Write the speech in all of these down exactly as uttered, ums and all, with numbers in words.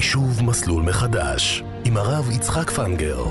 חישוב מסלול מחדש עם הרב יצחק פנגר.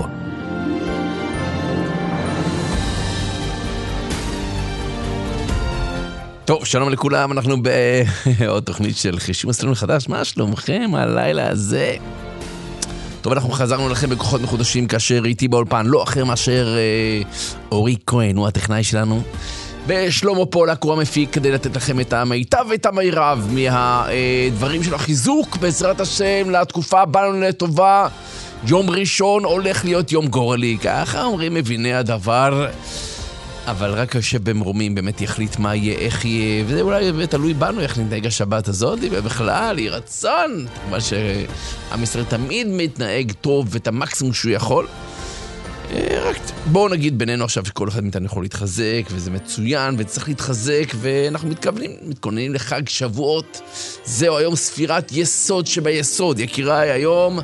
טוב, שלום לכולם, אנחנו בעוד תוכנית של חישוב מסלול מחדש. מה שלומכם הלילה הזה? טוב, אנחנו חזרנו לכם בכוחות מחודשים כאשר איתי באולפן לא אחר מאשר אה, אורי כהן, הוא הטכנאי שלנו, ושלמה פולק הוא המפיק, כדי לתת לכם את המיטב ואת המרב מהדברים של החיזוק בעזרת השם לתקופה באנו לטובה. יום ראשון הולך להיות יום גורלי, ככה אומרים מביני הדבר, אבל רק יושב במרומים באמת יחליט מה יהיה, איך יהיה, וזה אולי תלוי בנו איך נתנהג השבת הזאת, ובכלל יהיה רצון, מה שעם ישראל תמיד מתנהג טוב ואת המקסימום שהוא יכול. רק בואו נגיד בינינו עכשיו שכל אחד מאיתנו יכול להתחזק, וזה מצוין וצריך להתחזק, ואנחנו מתכוונים, מתכוננים לחג שבועות. זהו היום ספירת יסוד שביסוד, יקיריי, היום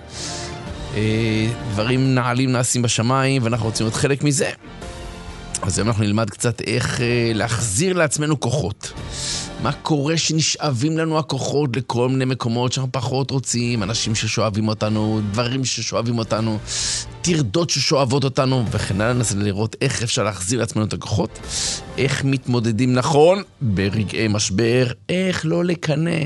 דברים נעלים נעשים בשמיים ואנחנו רוצים להיות חלק מזה. אז היום אנחנו נלמד קצת איך להחזיר לעצמנו כוחות. מה קורה שנשאבים לנו הכוחות לכל מיני מקומות שאנחנו פחות רוצים, אנשים ששואבים אותנו, דברים ששואבים אותנו, תרדות ששואבות אותנו, וכן הלאה. ננסה לראות איך אפשר להחזיר לעצמנו את הכוחות, איך מתמודדים נכון ברגעי משבר, איך לא לקנא,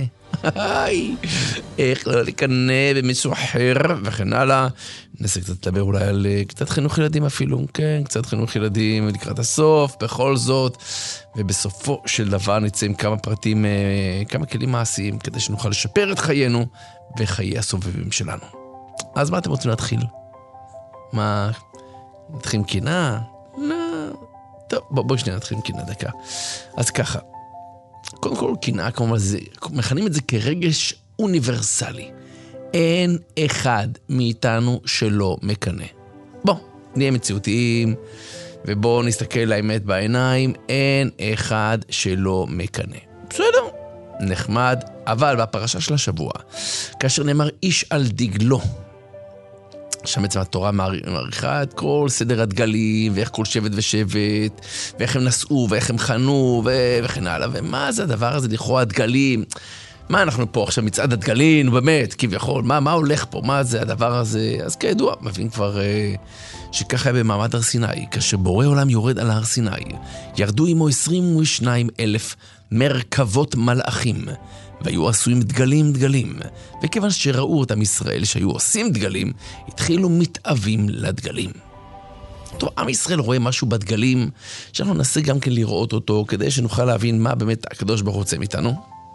איך לא לקנא במישהו אחר, וכן הלאה. ננסה קצת לדבר אולי על קצת חינוך ילדים אפילו, כן, קצת חינוך ילדים לקראת הסוף, בכל זאת, ובסופו של דבר נצא עם כמה פרטים, כמה כלים מעשיים, כדי שנוכל לשפר את חיינו וחיי הסובבים שלנו. אז מה אתם רוצים להתחיל? מה, נתחיל עם קינה? לא, טוב, בוא, בוא שנייה נתחיל עם קינה דקה. אז ככה, קודם כל קינה, כלומר, זה, מכנים את זה כרגש אוניברסלי. אין אחד מאיתנו שלא מקנה. בוא, נהיה מציאותיים, ובוא נסתכל לאמת בעיניים, אין אחד שלא מקנה. בסדר, נחמד, אבל בפרשה של השבוע, כאשר נאמר איש על דגלו, שם בעצם התורה מעריכה את כל סדר הדגלים, ואיך כל שבט ושבט, ואיך הם נסעו, ואיך הם חנו, ו- וכן הלאה. ומה זה הדבר הזה, לכאורה הדגלים? מה אנחנו פה עכשיו מצעד הדגלים, באמת, כביכול, מה, מה הולך פה? מה זה הדבר הזה? אז כידוע, מבין כבר אה, שככה היה במעמד הר סיני, כאשר בורא עולם יורד על הר סיני, ירדו עמו עשרים ושניים אלף מרכבות מלאכים, והיו עשויים דגלים דגלים, וכיוון שראו אותם ישראל שהיו עושים דגלים, התחילו מתאבים לדגלים. טוב, עם ישראל רואה משהו בדגלים, שאנחנו ננסה גם כן לראות אותו, כדי שנוכל להבין מה באמת הקדוש ברוך הוא רוצה מאיתנו.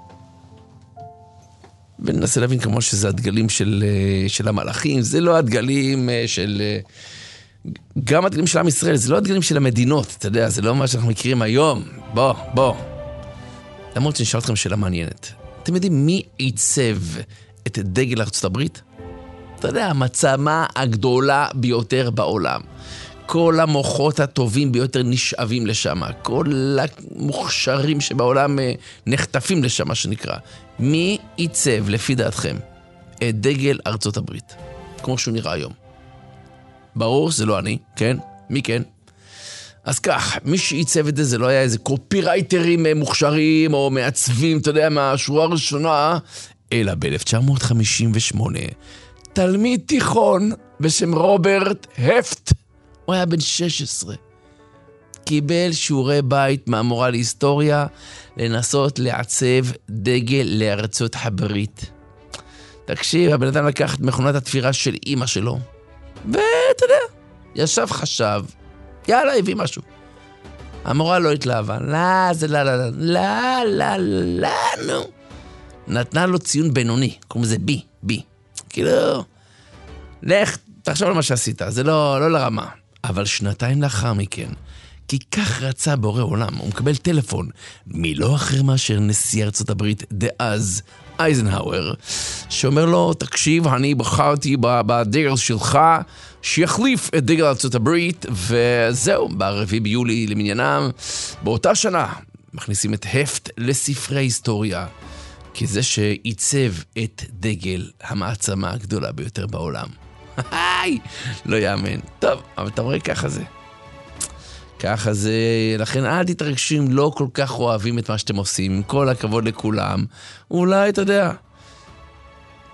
וננסה להבין כמובן שזה הדגלים של, של המלאכים, זה לא הדגלים של... גם הדגלים של עם ישראל, זה לא הדגלים של המדינות, אתה יודע, זה לא מה שאנחנו מכירים היום. בוא, בוא. למרות שנשאל אתכם שאלה מעניינת. אתם יודעים מי עיצב את דגל ארצות הברית? אתה יודע, המצמה הגדולה ביותר בעולם. כל המוחות הטובים ביותר נשאבים לשם. כל המוכשרים שבעולם נחטפים לשם, מה שנקרא. מי עיצב, לפי דעתכם, את דגל ארצות הברית? כמו שהוא נראה היום. ברור, זה לא אני, כן? מי כן? אז כך, מי שעיצב את זה, זה לא היה איזה קופירייטרים מוכשרים או מעצבים, אתה יודע, מהשורה הראשונה, אלא ב-אלף תשע מאות חמישים ושמונה, תלמיד תיכון בשם רוברט הפט, הוא היה בן שש עשרה, קיבל שיעורי בית מהמורה להיסטוריה, לנסות לעצב דגל לארצות הברית. תקשיב, הבן אדם לקח את מכונת התפירה של אמא שלו, ואתה יודע, ישב חשב, יאללה, הביא משהו. המורה לא התלהבה. לא, זה לא, לא, לא, לא, לא, לא, נו. נתנה לו ציון בינוני, קוראים לזה בי, בי. כאילו, לך, תחשוב על מה שעשית, זה לא, לא לרמה. אבל שנתיים לאחר מכן, כי כך רצה בורא עולם, הוא מקבל טלפון, מלא אחר מאשר נשיא ארצות הברית דאז, אייזנהאואר, שאומר לו, תקשיב, אני בחרתי בדגל שלך, שיחליף את דגל ארצות הברית, וזהו, ברביעי ביולי למניינם, באותה שנה, מכניסים את הפט לספרי ההיסטוריה, כי זה שעיצב את דגל המעצמה הגדולה ביותר בעולם. היי, לא יאמן. טוב, אבל אתה רואה ככה זה. ככה זה, לכן אל תתרגשו אם לא כל כך אוהבים את מה שאתם עושים, עם כל הכבוד לכולם. אולי, אתה יודע,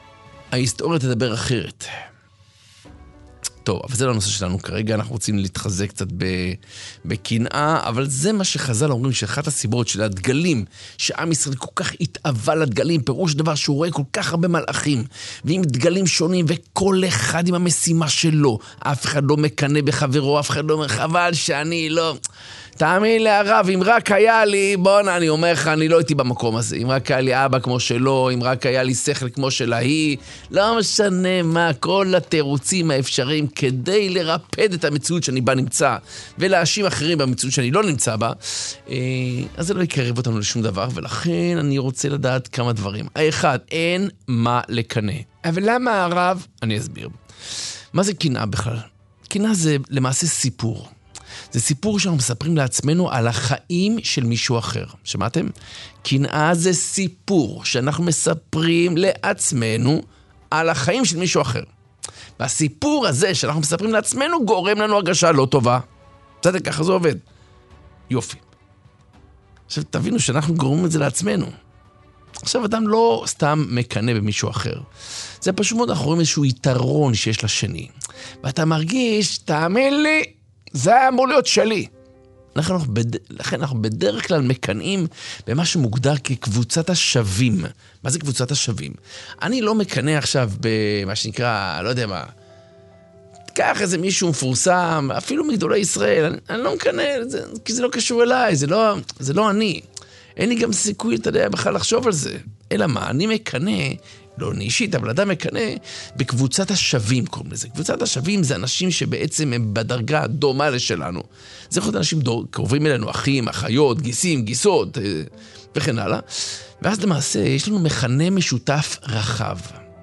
ההיסטוריה תדבר אחרת. טוב, אבל זה לא הנושא שלנו כרגע, אנחנו רוצים להתחזק קצת בקנאה, אבל זה מה שחז"ל אומרים, שאחת הסיבות של הדגלים, שעם ישראל כל כך התאווה לדגלים, פירוש דבר שהוא רואה כל כך הרבה מלאכים, ועם דגלים שונים, וכל אחד עם המשימה שלו, אף אחד לא מקנה בחברו, אף אחד לא אומר, חבל שאני לא... תאמין לי הרב, אם רק היה לי, בוא, אני אומר לך, אני לא הייתי במקום הזה. אם רק היה לי אבא כמו שלו, אם רק היה לי שכל כמו שלה היא, לא משנה מה, כל התירוצים האפשריים כדי לרפד את המציאות שאני בה נמצא, ולהאשים אחרים במציאות שאני לא נמצא בה, אז זה לא יקרב אותנו לשום דבר, ולכן אני רוצה לדעת כמה דברים. האחד, אין מה לקנא. אבל למה הרב? אני אסביר. מה זה קנאה בכלל? קנאה זה למעשה סיפור. זה סיפור שאנחנו מספרים לעצמנו על החיים של מישהו אחר. שמעתם? קנאה זה סיפור שאנחנו מספרים לעצמנו על החיים של מישהו אחר. והסיפור הזה שאנחנו מספרים לעצמנו גורם לנו הרגשה לא טובה. בסדר, ככה זה עובד. יופי. עכשיו תבינו שאנחנו גורמים את זה לעצמנו. עכשיו אדם לא סתם מקנא במישהו אחר. זה פשוט מאוד, אנחנו רואים איזשהו יתרון שיש לשני. ואתה מרגיש, תאמין לי, זה אמור להיות שלי. לכן אנחנו, בד... לכן אנחנו בדרך כלל מקנאים במה שמוגדר כקבוצת השווים. מה זה קבוצת השווים? אני לא מקנא עכשיו במה שנקרא, לא יודע מה, קח איזה מישהו מפורסם, אפילו מגדולי ישראל, אני, אני לא מקנא, זה, כי זה לא קשור אליי, זה לא, זה לא אני. אין לי גם סיכוי, אתה יודע, בכלל לחשוב על זה. אלא מה, אני מקנא, לא אני אישית, אבל אדם מקנא בקבוצת השווים, קוראים לזה. קבוצת השווים זה אנשים שבעצם הם בדרגה דומה לשלנו. זה יכול להיות אנשים דור, קרובים אלינו, אחים, אחיות, גיסים, גיסות, וכן הלאה. ואז למעשה יש לנו מכנה משותף רחב.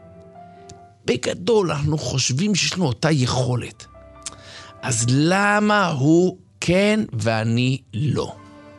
בגדול אנחנו חושבים שיש לנו אותה יכולת. אז למה הוא כן ואני לא?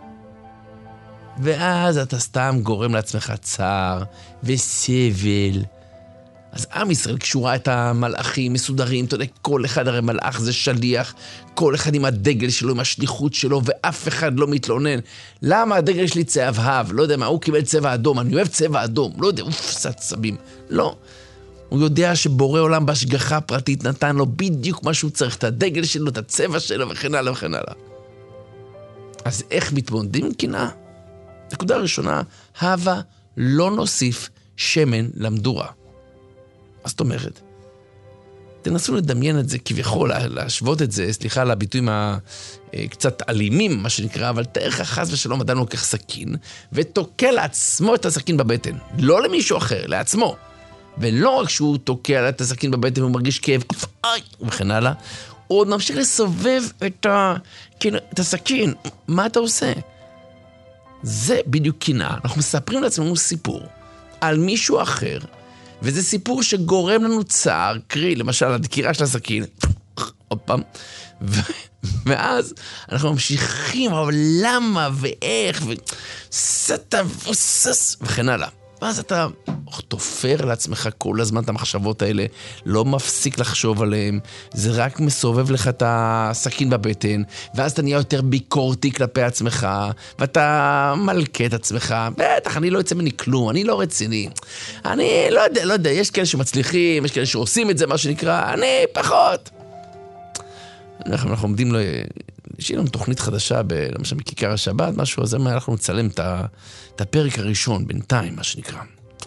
ואז אתה סתם גורם לעצמך צער וסבל. אז עם ישראל קשורה את המלאכים מסודרים, אתה יודע, כל אחד הרי מלאך זה שליח, כל אחד עם הדגל שלו, עם השליחות שלו, ואף אחד לא מתלונן. למה הדגל שלי צהבהב? לא יודע מה, הוא קיבל צבע אדום, אני אוהב צבע אדום, לא יודע, אוף, סצבים. לא. הוא יודע שבורא עולם בהשגחה פרטית נתן לו בדיוק מה שהוא צריך, את הדגל שלו, את הצבע שלו, וכן הלאה וכן הלאה. אז איך מתמודדים עם קנאה? נקודה ראשונה, הווה לא נוסיף שמן למדורה. מה זאת אומרת? תנסו לדמיין את זה כביכול, להשוות את זה, סליחה על הביטויים הקצת אלימים, מה שנקרא, אבל תאר לך חס ושלום אדם לוקח סכין, ותוקע לעצמו את הסכין בבטן. לא למישהו אחר, לעצמו. ולא רק שהוא תוקע את הסכין בבטן והוא מרגיש כאב, וכן הלאה, הוא עוד ממשיך לסובב את, ה... את הסכין. מה אתה עושה? זה בדיוק קנאה. אנחנו מספרים לעצמנו סיפור על מישהו אחר, וזה סיפור שגורם לנו צער, קרי, למשל, הדקירה של הסכין, עוד פעם, ו... ואז אנחנו ממשיכים, אבל למה ואיך, וסתה וסס, וכן הלאה. ואז אתה תופר לעצמך כל הזמן את המחשבות האלה, לא מפסיק לחשוב עליהם, זה רק מסובב לך את הסכין בבטן, ואז אתה נהיה יותר ביקורתי כלפי עצמך, ואתה מלכה את עצמך, בטח, אני לא יוצא מני כלום, אני לא רציני. אני לא יודע, לא יודע, יש כאלה שמצליחים, יש כאלה שעושים את זה, מה שנקרא, אני פחות. אנחנו, אנחנו עומדים לו, יש לנו תוכנית חדשה, ב, למשל מכיכר השבת, משהו, אז אנחנו נצלם את, ה, את הפרק הראשון, בינתיים, מה שנקרא.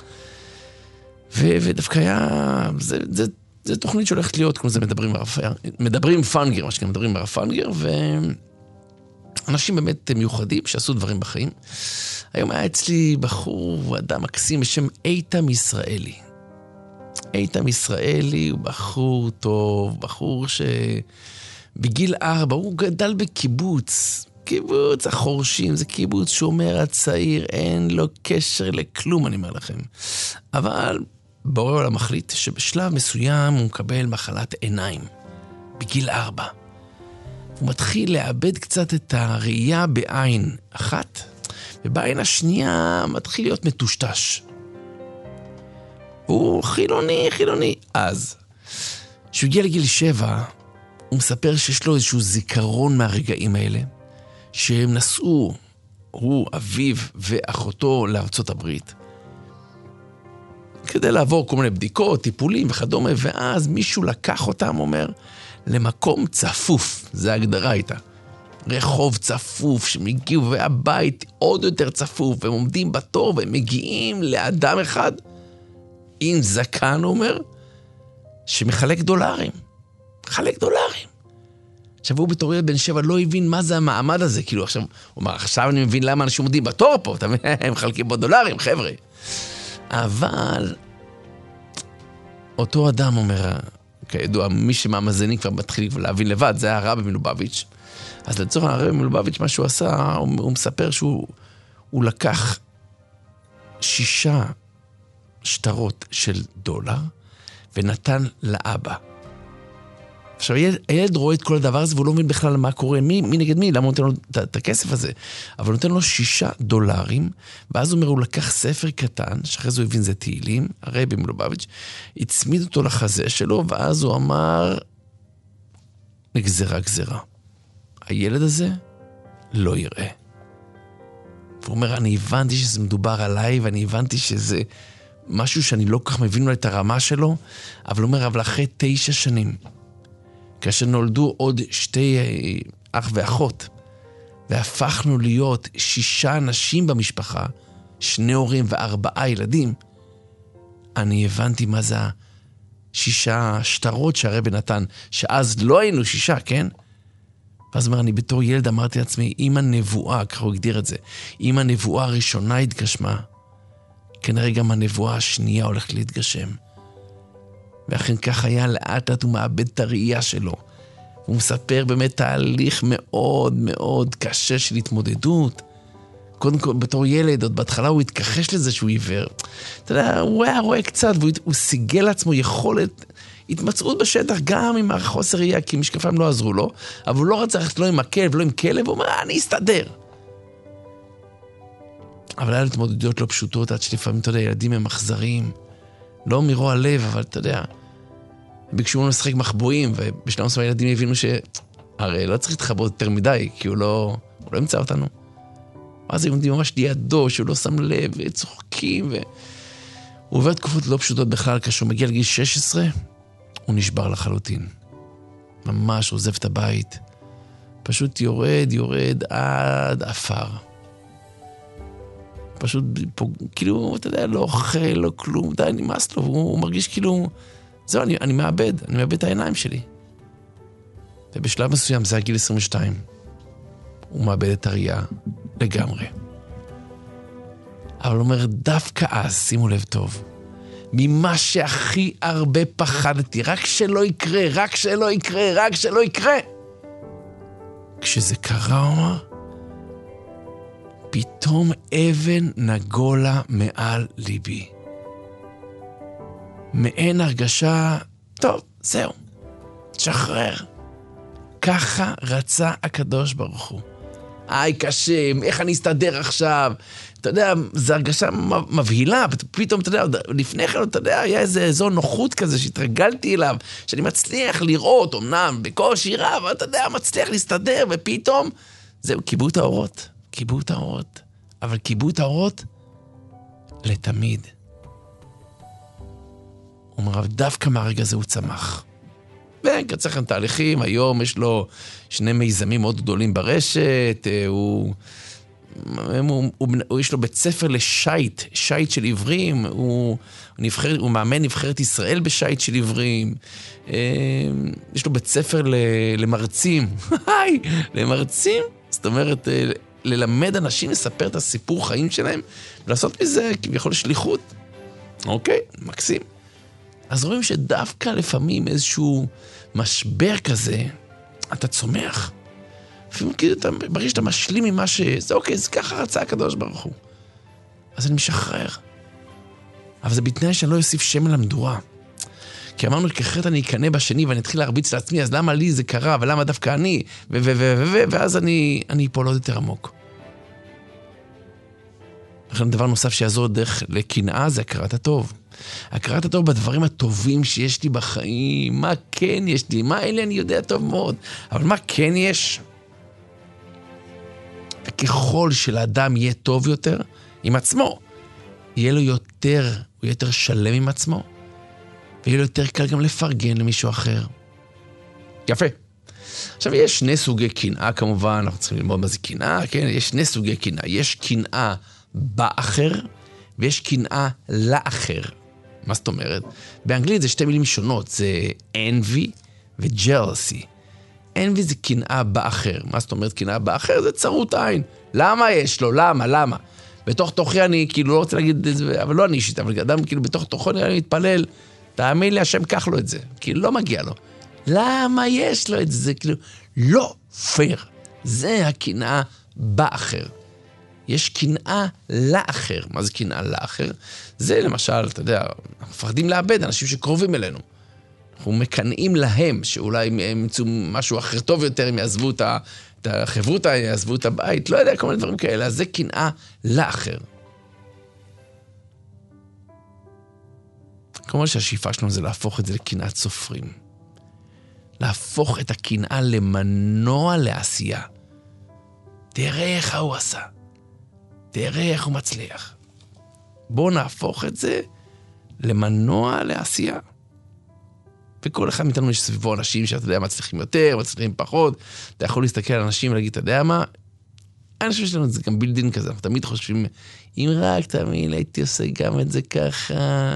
ו, ודווקא היה, זה, זה, זה תוכנית שהולכת להיות, כמו זה מדברים, מדברים פאנגר, מה שכן מדברים פאנגר, ואנשים באמת מיוחדים שעשו דברים בחיים. היום היה אצלי בחור, אדם מקסים בשם איתם ישראלי. איתם ישראלי הוא בחור טוב, בחור ש... בגיל ארבע, הוא גדל בקיבוץ, קיבוץ החורשים, זה קיבוץ שומר הצעיר, אין לו קשר לכלום, אני אומר לכם. אבל בורא עולם מחליט שבשלב מסוים הוא מקבל מחלת עיניים, בגיל ארבע. הוא מתחיל לאבד קצת את הראייה בעין אחת, ובעין השנייה מתחיל להיות מטושטש. הוא חילוני, חילוני. אז, כשהוא הגיע לגיל שבע, הוא מספר שיש לו איזשהו זיכרון מהרגעים האלה, שהם נסעו, הוא, אביו ואחותו לארצות הברית. כדי לעבור כל מיני בדיקות, טיפולים וכדומה, ואז מישהו לקח אותם, אומר, למקום צפוף, זה ההגדרה הייתה. רחוב צפוף, שהם הגיעו, והבית עוד יותר צפוף, והם עומדים בתור, והם מגיעים לאדם אחד, עם זקן, אומר, שמחלק דולרים. מחלק דולרים. עכשיו הוא בתור ילד בן שבע לא הבין מה זה המעמד הזה, כאילו עכשיו, הוא אומר, עכשיו אני מבין למה אנשים עומדים בתור פה, הם מחלקים בו דולרים, חבר'ה. אבל אותו אדם אומר, כידוע, מי שמאמזני כבר מתחיל להבין לבד, זה היה הרבי מלובביץ'. אז לצורך הרבי מלובביץ', מה שהוא עשה, הוא, הוא מספר שהוא הוא לקח שישה שטרות של דולר, ונתן לאבא. עכשיו, הילד, הילד רואה את כל הדבר הזה, והוא לא מבין בכלל מה קורה, מי, מי נגד מי, למה הוא נותן לו את, את הכסף הזה. אבל הוא נותן לו שישה דולרים, ואז הוא אומר, הוא לקח ספר קטן, שאחרי זה הוא הבין זה תהילים, הרבי מלובביץ', הצמיד אותו לחזה שלו, ואז הוא אמר, נגזרה גזרה. הילד הזה לא יראה. והוא אומר, אני הבנתי שזה מדובר עליי, ואני הבנתי שזה משהו שאני לא כך מבין לו את הרמה שלו, אבל הוא אומר, אבל אחרי תשע שנים, כאשר נולדו עוד שתי אח ואחות, והפכנו להיות שישה אנשים במשפחה, שני הורים וארבעה ילדים, אני הבנתי מה זה השישה שטרות שהרבי נתן, שאז לא היינו שישה, כן? ואז אומר, אני בתור ילד אמרתי לעצמי, אם הנבואה, ככה הוא הגדיר את זה, אם הנבואה הראשונה התגשמה, כנראה גם הנבואה השנייה הולכת להתגשם. ואכן כך היה, לאט לאט הוא מאבד את הראייה שלו. הוא מספר באמת תהליך מאוד מאוד קשה של התמודדות. קודם כל, בתור ילד, עוד בהתחלה הוא התכחש לזה שהוא עיוור. אתה יודע, הוא היה רואה קצת, והוא סיגל לעצמו יכולת, התמצאות בשטח, גם עם החוסר ראייה, כי משקפיים לא עזרו לו, אבל הוא לא רצה ללכת לא עם הכלב, לא עם כלב, הוא אומר, אני אסתדר. אבל היה התמודדויות לא פשוטות, עד שלפעמים, אתה יודע, ילדים הם אכזריים, לא מרוע לב, אבל אתה יודע, ביקשו לנו לשחק מחבואים, ובשלב מסוים הילדים הבינו ש... הרי לא צריך להתחבות יותר מדי, כי הוא לא, הוא לא ימצא אותנו. אז הם עומדים ממש לידו, שהוא לא שם לב, וצוחקים, ו... הוא עובר תקופות לא פשוטות בכלל, כשהוא מגיע לגיל שש עשרה, הוא נשבר לחלוטין. ממש עוזב את הבית. פשוט יורד, יורד עד אפר. פשוט, פה, כאילו, אתה יודע, לא אוכל, לא כלום, די, נמאס לו, הוא, הוא מרגיש כאילו, זהו, אני, אני מאבד, אני מאבד את העיניים שלי. ובשלב מסוים, זה הגיל עשרים ושתיים, הוא מאבד את הראייה לגמרי. אבל הוא אומר, דווקא אז, שימו לב טוב, ממה שהכי הרבה פחדתי, רק שלא יקרה, רק שלא יקרה, רק שלא יקרה. כשזה קרה, הוא אומר, פתאום אבן נגולה מעל ליבי. מעין הרגשה, טוב, זהו, תשחרר. ככה רצה הקדוש ברוך הוא. איי, קשה, איך אני אסתדר עכשיו? אתה יודע, זו הרגשה מבהילה, פתאום, אתה יודע, לפני כן, אתה יודע, היה איזה אזור נוחות כזה שהתרגלתי אליו, שאני מצליח לראות, אמנם בקושי רב, אתה יודע, מצליח להסתדר, ופתאום, זהו, קיבלו את האורות. קיבלו את האורות, אבל קיבלו את האורות לתמיד. הוא אומר, דווקא מהרגע הזה הוא צמח. וקצר לכם תהליכים, היום יש לו שני מיזמים מאוד גדולים ברשת, הוא, הוא, הוא, הוא, יש לו בית ספר לשייט, שייט של עברים, הוא, הוא, נבחר, הוא מאמן נבחרת ישראל בשייט של עברים, יש לו בית ספר למרצים, למרצים, זאת אומרת, ללמד אנשים לספר את הסיפור חיים שלהם, ולעשות מזה כביכול שליחות. אוקיי, מקסים. אז רואים שדווקא לפעמים איזשהו משבר כזה, אתה צומח. לפעמים כאילו אתה מרגיש שאתה משלים ממה ש... זה אוקיי, זה ככה רצה הקדוש ברוך הוא. אז אני משחרר. אבל זה בתנאי שאני לא אוסיף שמן למדורה. כי אמרנו, כחרט אני אקנה בשני ואני אתחיל להרביץ לעצמי, אז למה לי זה קרה, ולמה דווקא אני, ו... ו... ו... ו... ו... ואז אני... אני אפול עוד יותר עמוק. לכן דבר נוסף שיעזור דרך לקנאה זה הכרת הטוב. הכרת הטוב בדברים הטובים שיש לי בחיים, מה כן יש לי, מה אלה אני יודע טוב מאוד, אבל מה כן יש? וככל שלאדם יהיה טוב יותר, עם עצמו, יהיה לו יותר הוא יהיה יותר שלם עם עצמו, ויהיה לו יותר קל גם לפרגן למישהו אחר. יפה. עכשיו, יש שני סוגי קנאה כמובן, אנחנו צריכים ללמוד מה זה קנאה, כן? יש שני סוגי קנאה. יש קנאה באחר, ויש קנאה לאחר. מה זאת אומרת? באנגלית זה שתי מילים שונות, זה envy ו-jealousy. envy זה קנאה באחר. מה זאת אומרת קנאה באחר? זה צרות עין. למה יש לו? למה? למה? בתוך תוכי אני כאילו לא רוצה להגיד את זה, אבל לא אני אישית, אבל אדם כאילו בתוך תוכו אני מתפלל, תאמין לי, השם קח לו את זה. כאילו לא מגיע לו. למה יש לו את זה? כאילו, לא פייר. זה הקנאה באחר. יש קנאה לאחר. מה זה קנאה לאחר? זה למשל, אתה יודע, אנחנו מפחדים לאבד אנשים שקרובים אלינו. אנחנו מקנאים להם, שאולי הם ימצאו משהו אחר טוב יותר, הם יעזבו את החברותה, יעזבו את הבית, לא יודע, כל מיני דברים כאלה. אז זה קנאה לאחר. כלומר שהשאיפה שלנו זה להפוך את זה לקנאת סופרים. להפוך את הקנאה למנוע לעשייה. תראה איך הוא עשה. תראה איך הוא מצליח. בואו נהפוך את זה למנוע לעשייה. וכל אחד מאיתנו יש סביבו אנשים שאתה יודע מצליחים יותר, מצליחים פחות. אתה יכול להסתכל על אנשים ולהגיד, אתה יודע מה? אני חושב שלנו זה גם בילדין כזה. אנחנו תמיד חושבים, אם רק תמיד הייתי עושה גם את זה ככה.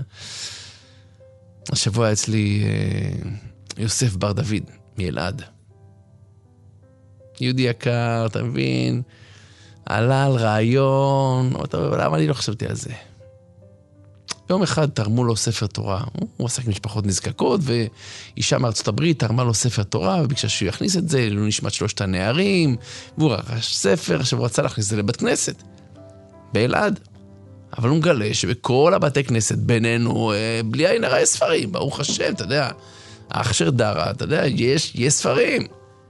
השבוע אצלי יוסף בר דוד מאלעד. יהודי יקר, אתה מבין? עלה על רעיון, למה אני לא חשבתי על זה? יום אחד תרמו לו ספר תורה, הוא עסק משפחות נזקקות, ואישה מארצות הברית תרמה לו ספר תורה, וביקשה שהוא יכניס את זה, לא נשמעת שלושת הנערים, והוא רכש ספר, עכשיו הוא רצה להכניס את זה לבית כנסת, באלעד. אבל הוא מגלה שבכל הבתי כנסת בינינו, בלי עין הרע יש ספרים, ברוך השם, אתה יודע, האחשר דרה, אתה יודע, יש, יש ספרים.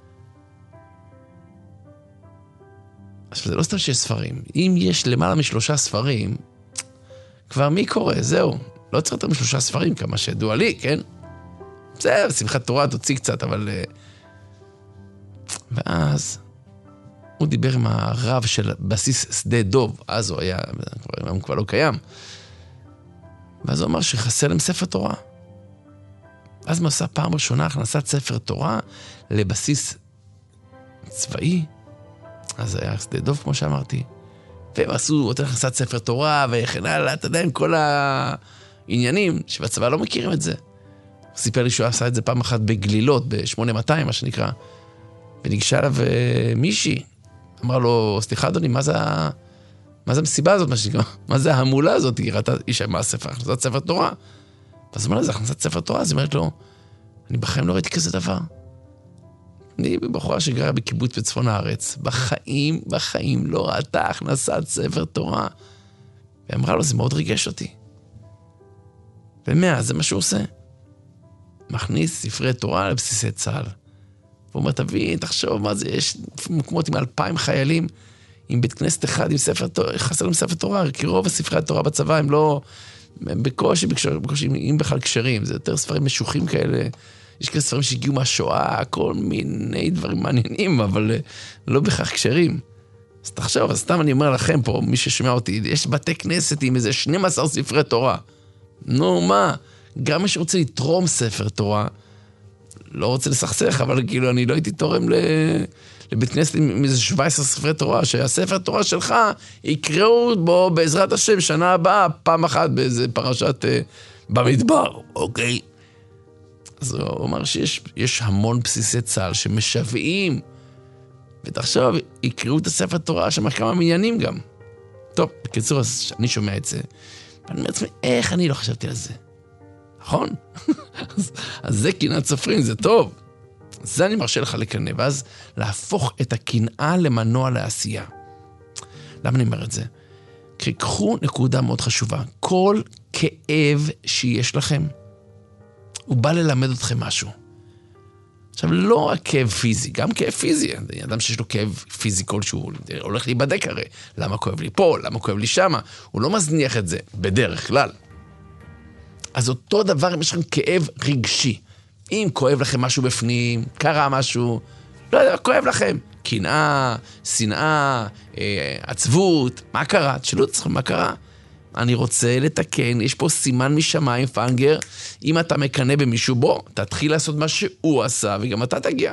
עכשיו, זה לא סתם שיש ספרים. אם יש למעלה משלושה ספרים, כבר מי קורא? זהו. לא צריך יותר משלושה ספרים, כמה שידוע לי, כן? זהו, שמחת תורה תוציא קצת, אבל... ואז הוא דיבר עם הרב של בסיס שדה דוב, אז הוא היה, הוא כבר לא קיים. ואז הוא אמר שחסר להם ספר תורה. אז הוא עשה פעם ראשונה הכנסת ספר תורה לבסיס צבאי, אז היה שדה דוב, כמו שאמרתי. והם עשו אותה הכנסת ספר תורה, וכן הלאה, אתה יודע, עם כל העניינים, שבצבא לא מכירים את זה. הוא סיפר לי שהוא עשה את זה פעם אחת בגלילות, ב-שמונה מאתיים, מה שנקרא. וניגשה אליו מישהי, אמר לו, סליחה אדוני, מה זה, מה זה המסיבה הזאת, מה שנקרא? מה זה ההמולה הזאת? היא ראתה איש מה הספר, הכנסת ספר תורה. ואז אמר לה, זה הכנסת ספר תורה, אז היא אומרת לו, אני בחיים לא ראיתי כזה דבר. אני בחורה שגרה בקיבוץ בצפון הארץ, בחיים, בחיים לא ראתה הכנסת ספר תורה. ואמרה לו, זה מאוד ריגש אותי. ומאז זה מה שהוא עושה. מכניס ספרי תורה לבסיסי צה"ל. הוא אומר, תבין, תחשוב מה זה, יש מקומות עם אלפיים חיילים, עם בית כנסת אחד, עם ספר תורה, חסר להם ספר תורה, כי רוב הספרי התורה בצבא הם לא, הם בקושי, בקושי, אם בכלל קשרים, זה יותר ספרים משוחים כאלה, יש כאלה ספרים שהגיעו מהשואה, כל מיני דברים מעניינים, אבל לא בכך קשרים. אז תחשוב, אז סתם אני אומר לכם פה, מי ששומע אותי, יש בתי כנסת עם איזה שנים עשר ספרי תורה. נו, מה? גם מי שרוצה לתרום ספר תורה, לא רוצה לסכסך, אבל כאילו אני לא הייתי תורם לבית כנסת עם איזה שבע עשרה ספרי תורה, שהספר תורה שלך יקראו בו בעזרת השם שנה הבאה, פעם אחת באיזה פרשת אה, במדבר, אוקיי? אז הוא אומר שיש יש המון בסיסי צה"ל שמשוועים, ותחשוב, יקראו את הספר תורה שם כמה מניינים גם. טוב, בקיצור, אז אני שומע את זה, ואני אומר לעצמי, איך אני לא חשבתי על זה? נכון? אז, אז זה קנאת סופרים, זה טוב. זה אני מרשה לך לקנא, ואז להפוך את הקנאה למנוע לעשייה. למה אני אומר את זה? כי קחו נקודה מאוד חשובה. כל כאב שיש לכם, הוא בא ללמד אתכם משהו. עכשיו, לא רק כאב פיזי, גם כאב פיזי. אדם שיש לו כאב פיזי כלשהו, הולך להיבדק הרי. למה כואב לי פה? למה כואב לי שמה? הוא לא מזניח את זה, בדרך כלל. אז אותו דבר אם יש לכם כאב רגשי. אם כואב לכם משהו בפנים, קרה משהו, לא יודע, כואב לכם. קנאה, שנאה, אה, עצבות, מה קרה? תשאלו את אתכם, מה קרה? אני רוצה לתקן, יש פה סימן משמיים, פנגר, אם אתה מקנה במישהו, בוא, תתחיל לעשות מה שהוא עשה, וגם אתה תגיע.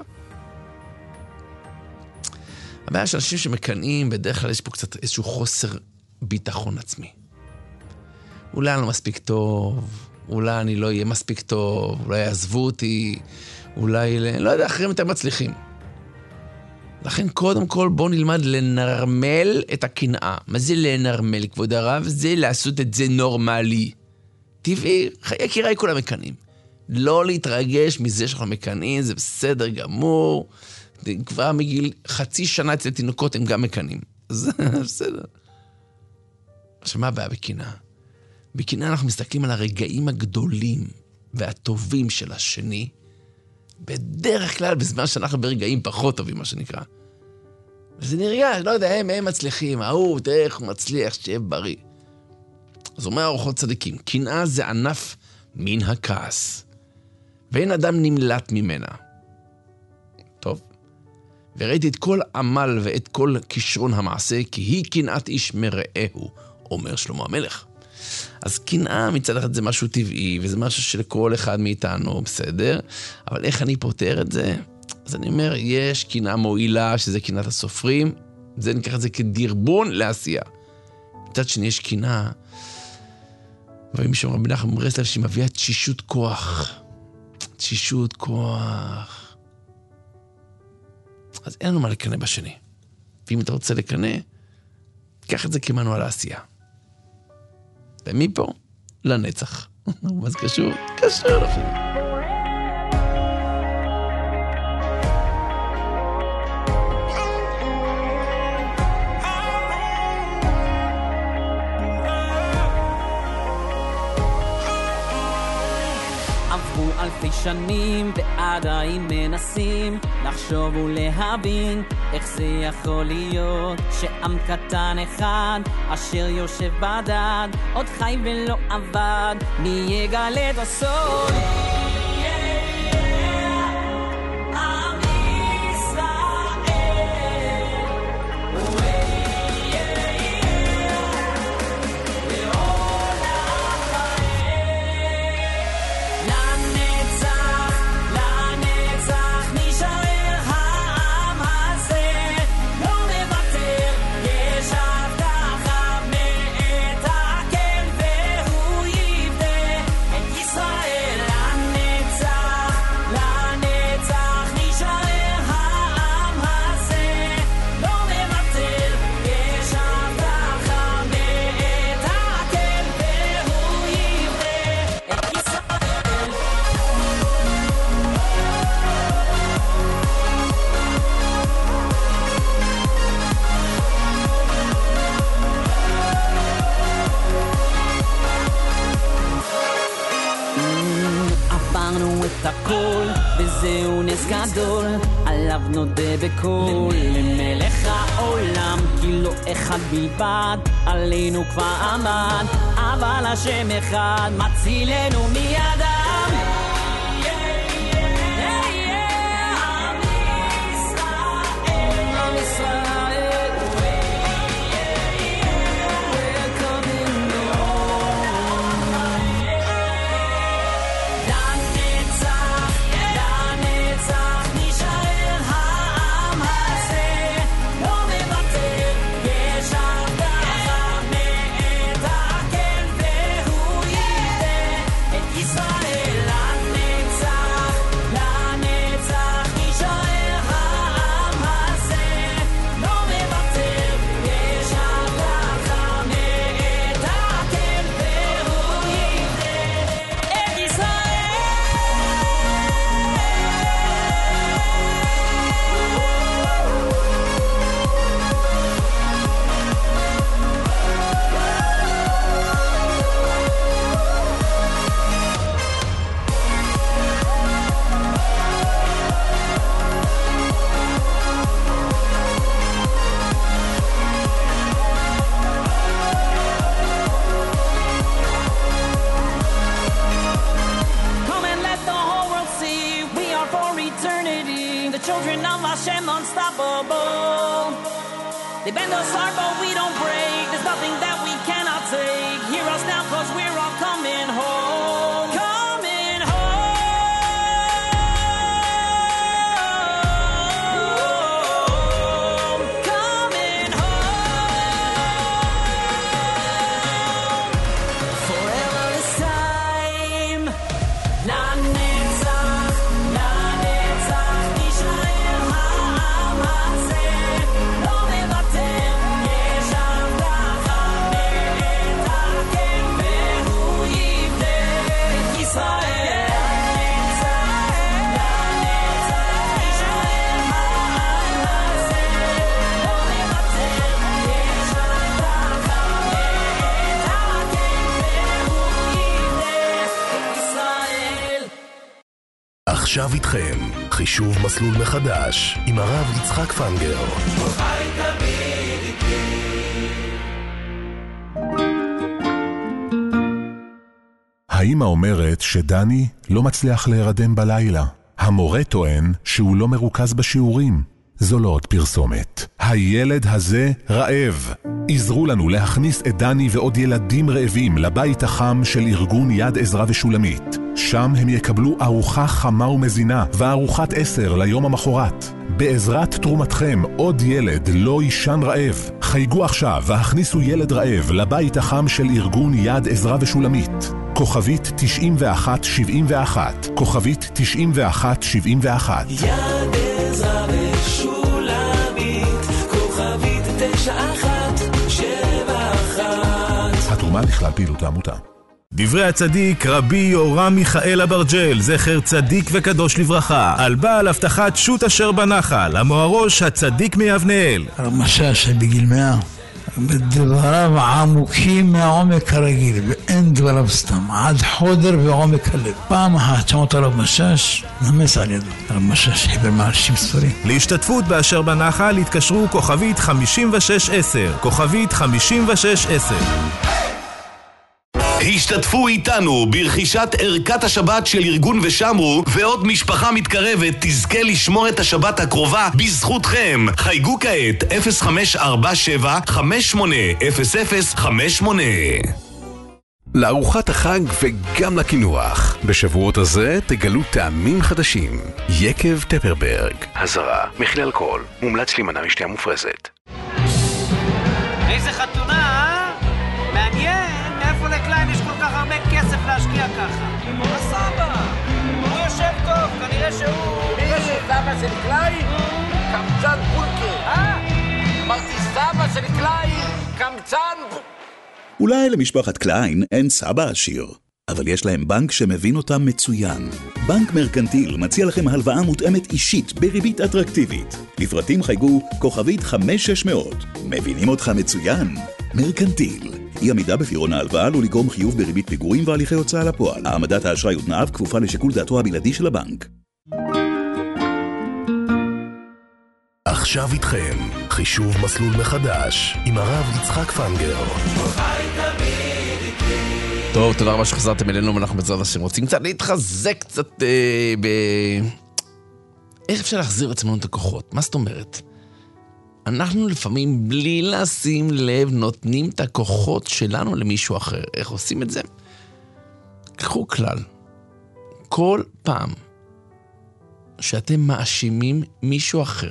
הבעיה של אנשים שמקנים, בדרך כלל יש פה קצת איזשהו חוסר ביטחון עצמי. אולי אני לא מספיק טוב, אולי אני לא אהיה מספיק טוב, אולי יעזבו אותי, אולי, לא יודע, אחרים יותר מצליחים. לכן קודם כל בוא נלמד לנרמל את הקנאה. מה זה לנרמל, כבוד הרב? זה לעשות את זה נורמלי. טבעי, חיי קיראי כולם מקנים. לא להתרגש מזה שאנחנו מקנים, זה בסדר גמור. כבר מגיל חצי שנה אצל תינוקות הם גם מקנים. זה בסדר. עכשיו מה הבעיה בקנאה? בקנאה אנחנו מסתכלים על הרגעים הגדולים והטובים של השני, בדרך כלל בזמן שאנחנו ברגעים פחות טובים, מה שנקרא. וזה נרגש, לא יודע, הם, הם מצליחים, ההוא, תראה איך הוא מצליח, שתהיה בריא. אז אומר ארוחות צדיקים, קנאה זה ענף מן הכעס, ואין אדם נמלט ממנה. טוב. וראיתי את כל עמל ואת כל כישרון המעשה, כי היא קנאת איש מרעהו, אומר שלמה המלך. אז קנאה מצד אחד זה משהו טבעי, וזה משהו שלכל אחד מאיתנו, בסדר, אבל איך אני פותר את זה? אז אני אומר, יש קנאה מועילה, שזה קנאת הסופרים, זה נקרא את זה כדרבון לעשייה. מצד שני יש קנאה, ואם שם רבי נחמן מברסלב שהיא מביאה תשישות כוח. תשישות כוח. אז אין לנו מה לקנא בשני. ואם אתה רוצה לקנא, קח את זה כמנוע לעשייה. ומפה לנצח. מה זה קשור? קשור אפילו. עברו אלפי שנים ועדיין מנסים לחשוב ולהבין איך זה יכול להיות שעם קטן אחד אשר יושב בדד עוד חי ולא עבד, מי יגלה את הסוד? וזהו נס גדול, עליו נודה בכל למלך העולם, כי לא אחד בלבד עלינו כבר עמד, אבל השם אחד מצילנו מידם. They bend us hard, but we don't break. There's nothing that we cannot take. Here עכשיו איתכם, חישוב מסלול מחדש, עם הרב יצחק פנגר. האמא אומרת שדני לא מצליח להירדם בלילה. המורה טוען שהוא לא מרוכז בשיעורים. זו לא עוד פרסומת. הילד הזה רעב. עזרו לנו להכניס את דני ועוד ילדים רעבים לבית החם של ארגון יד עזרה ושולמית. שם הם יקבלו ארוחה חמה ומזינה וארוחת עשר ליום המחרת. בעזרת תרומתכם עוד ילד לא יישן רעב. חייגו עכשיו והכניסו ילד רעב לבית החם של ארגון יד עזרה ושולמית. כוכבית תשעים ואחת שבעים ואחת, כוכבית תשעים ואחת שבעים ואחת. יד עזרה ושולמית, כוכבית תשע אחת שבע אחת. התרומה לכלל פעילות העמותה. דברי הצדיק רבי יורם מיכאל אברג'ל, זכר צדיק וקדוש לברכה, על בעל הבטחת שוט אשר בנחל, המוארוש הצדיק מיבנאל. המשש בגיל מאה, בדבריו עמוקים מהעומק הרגיל, ואין דבריו סתם, עד חודר ועומק הלב. פעם אחת שמעת עליו משש, נמס על ידו. המשש חיבר מעל שישים ספרים. להשתתפות באשר בנחל התקשרו כוכבית חמישים ושש עשר, כוכבית חמישים ושש עשר. השתתפו איתנו ברכישת ערכת השבת של ארגון ושמרו, ועוד משפחה מתקרבת תזכה לשמור את השבת הקרובה בזכותכם. חייגו כעת אפס חמש ארבע שבע חמש שמונה אפס אפס חמש שמונה. לארוחת החג וגם לקינוח. בשבועות הזה תגלו טעמים חדשים. יקב טפרברג. הזרה, מכיל אלכוהול, מומלץ להימנע משתייה מופרזת. איזה חתונה, אה? מעניין. מאיפה לקליין יש כל כך הרבה כסף להשקיע ככה? הסבא! הוא יושב טוב, כנראה שהוא... מי זה סבא של קליין? קמצן פולקר. אה? אמרתי סבא של קליין, קמצן... אולי למשפחת קליין אין סבא עשיר, אבל יש להם בנק שמבין אותם מצוין. בנק מרקנטיל מציע לכם הלוואה מותאמת אישית בריבית אטרקטיבית. לפרטים חייגו כוכבית חמש שש מאות. מבינים אותך מצוין? מרקנטיל. אי עמידה בפירעון ההלוואה עלול לגרום חיוב בריבית פיגורים והליכי הוצאה לפועל. העמדת האשראי ותנאיו כפופה לשיקול דעתו הבלעדי של הבנק. עכשיו איתכם, חישוב מסלול מחדש, עם הרב יצחק פנגר. טוב, תודה רבה שחזרתם אלינו, ואנחנו בעזרת השם רוצים קצת להתחזק קצת אה, ב... איך אפשר להחזיר עצמנו את הכוחות? מה זאת אומרת? אנחנו לפעמים בלי לשים לב נותנים את הכוחות שלנו למישהו אחר. איך עושים את זה? קחו כלל. כל פעם שאתם מאשימים מישהו אחר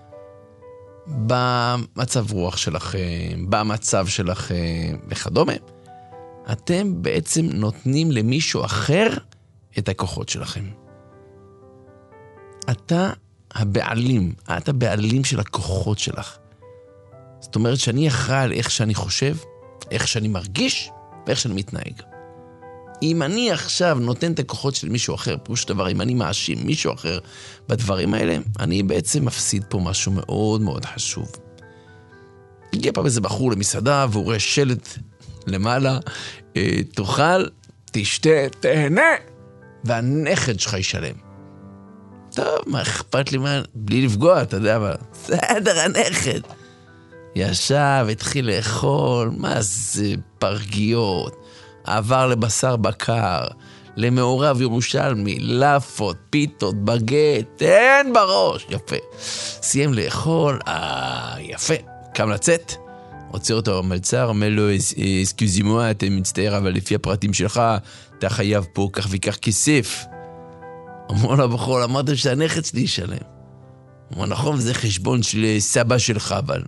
במצב רוח שלכם, במצב שלכם וכדומה, אתם בעצם נותנים למישהו אחר את הכוחות שלכם. אתה הבעלים, אתה הבעלים של הכוחות שלך. זאת אומרת שאני אחראי על איך שאני חושב, איך שאני מרגיש ואיך שאני מתנהג. אם אני עכשיו נותן את הכוחות של מישהו אחר, פירוש דבר, אם אני מאשים מישהו אחר בדברים האלה, אני בעצם מפסיד פה משהו מאוד מאוד חשוב. הגיע פעם איזה בחור למסעדה והוא רואה שלט למעלה, תאכל, תשתה, תהנה, והנכד שלך ישלם. טוב, מה אכפת לי, מה? בלי לפגוע, אתה יודע, אבל בסדר, הנכד. ישב, התחיל לאכול, מה זה פרגיות, עבר לבשר בקר, למעורב ירושלמי, לפות, פיתות, בגט, אין בראש, יפה. סיים לאכול, אה, יפה, קם לצאת, עוצר אותו המלצר, אומר לו, אסקיוזימוע, אתה מצטער, אבל לפי הפרטים שלך, אתה חייב פה כך וכך כסף. אמר לו בחור, אמרתם שהנכד שלי ישלם. אמר, נכון, זה חשבון של סבא שלך, אבל.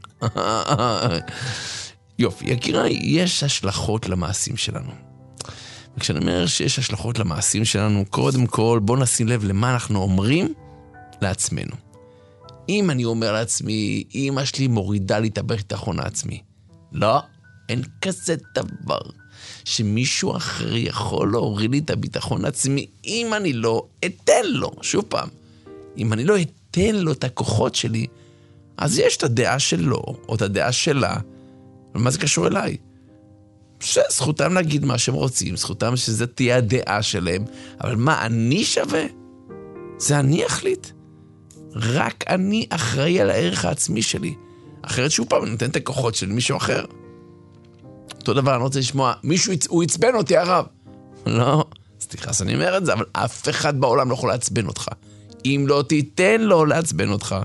יופי, יקירי, יש השלכות למעשים שלנו. וכשאני אומר שיש השלכות למעשים שלנו, קודם כל, בוא נשים לב למה אנחנו אומרים לעצמנו. אם אני אומר לעצמי, אמא שלי מורידה לי את הביטחון העצמי. לא, אין כזה דבר. שמישהו אחר יכול להוריד לי את הביטחון העצמי, אם אני לא אתן לו, שוב פעם, אם אני לא אתן לו את הכוחות שלי, אז יש את הדעה שלו, או את הדעה שלה, ומה זה קשור אליי? שזכותם להגיד מה שהם רוצים, זכותם שזה תהיה הדעה שלהם, אבל מה אני שווה? זה אני אחליט. רק אני אחראי על הערך העצמי שלי. אחרת שוב פעם, אני נותן את הכוחות של מישהו אחר. אותו דבר, אני רוצה לשמוע, מישהו, הוא יצבן אותי הרב. לא, סליחה, אני אומר את זה, אבל אף אחד בעולם לא יכול לעצבן אותך. אם לא תיתן לו לעצבן אותך.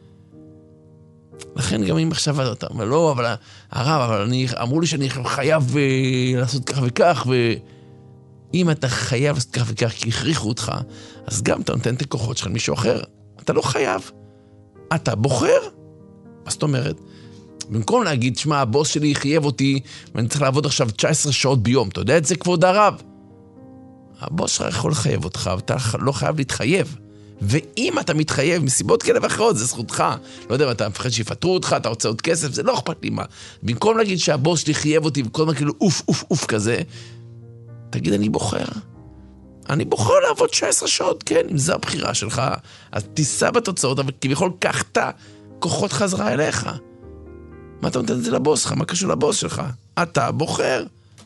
לכן גם אם עכשיו אתה אומר, לא, אבל הרב, אבל אני, אמרו לי שאני חייב לעשות כך וכך, ואם אתה חייב לעשות כך וכך כי הכריחו אותך, אז גם אתה נותן את הכוחות שלך למישהו אחר. אתה לא חייב. אתה בוחר. מה זאת אומרת? במקום להגיד, שמה, הבוס שלי חייב אותי, ואני צריך לעבוד עכשיו תשע עשרה שעות ביום. אתה יודע את זה, כבוד הרב? הבוס שלך יכול לחייב אותך, ואתה לא חייב להתחייב. ואם אתה מתחייב מסיבות כאלה ואחרות, זה זכותך. לא יודע, אתה מפחד שיפטרו אותך, אתה רוצה עוד כסף, זה לא אכפת לי מה. במקום להגיד שהבוס שלי חייב אותי, וכל מה כאילו אוף, אוף, אוף כזה, תגיד, אני בוחר. אני בוחר לעבוד תשע עשרה שעות, כן, אם זו הבחירה שלך, אז תיסע בתוצאות, אבל כביכול קח את הכוחות חזרה אליך. מה אתה נותן את זה לבוס שלך? מה קשור לבוס שלך? אתה בוחר.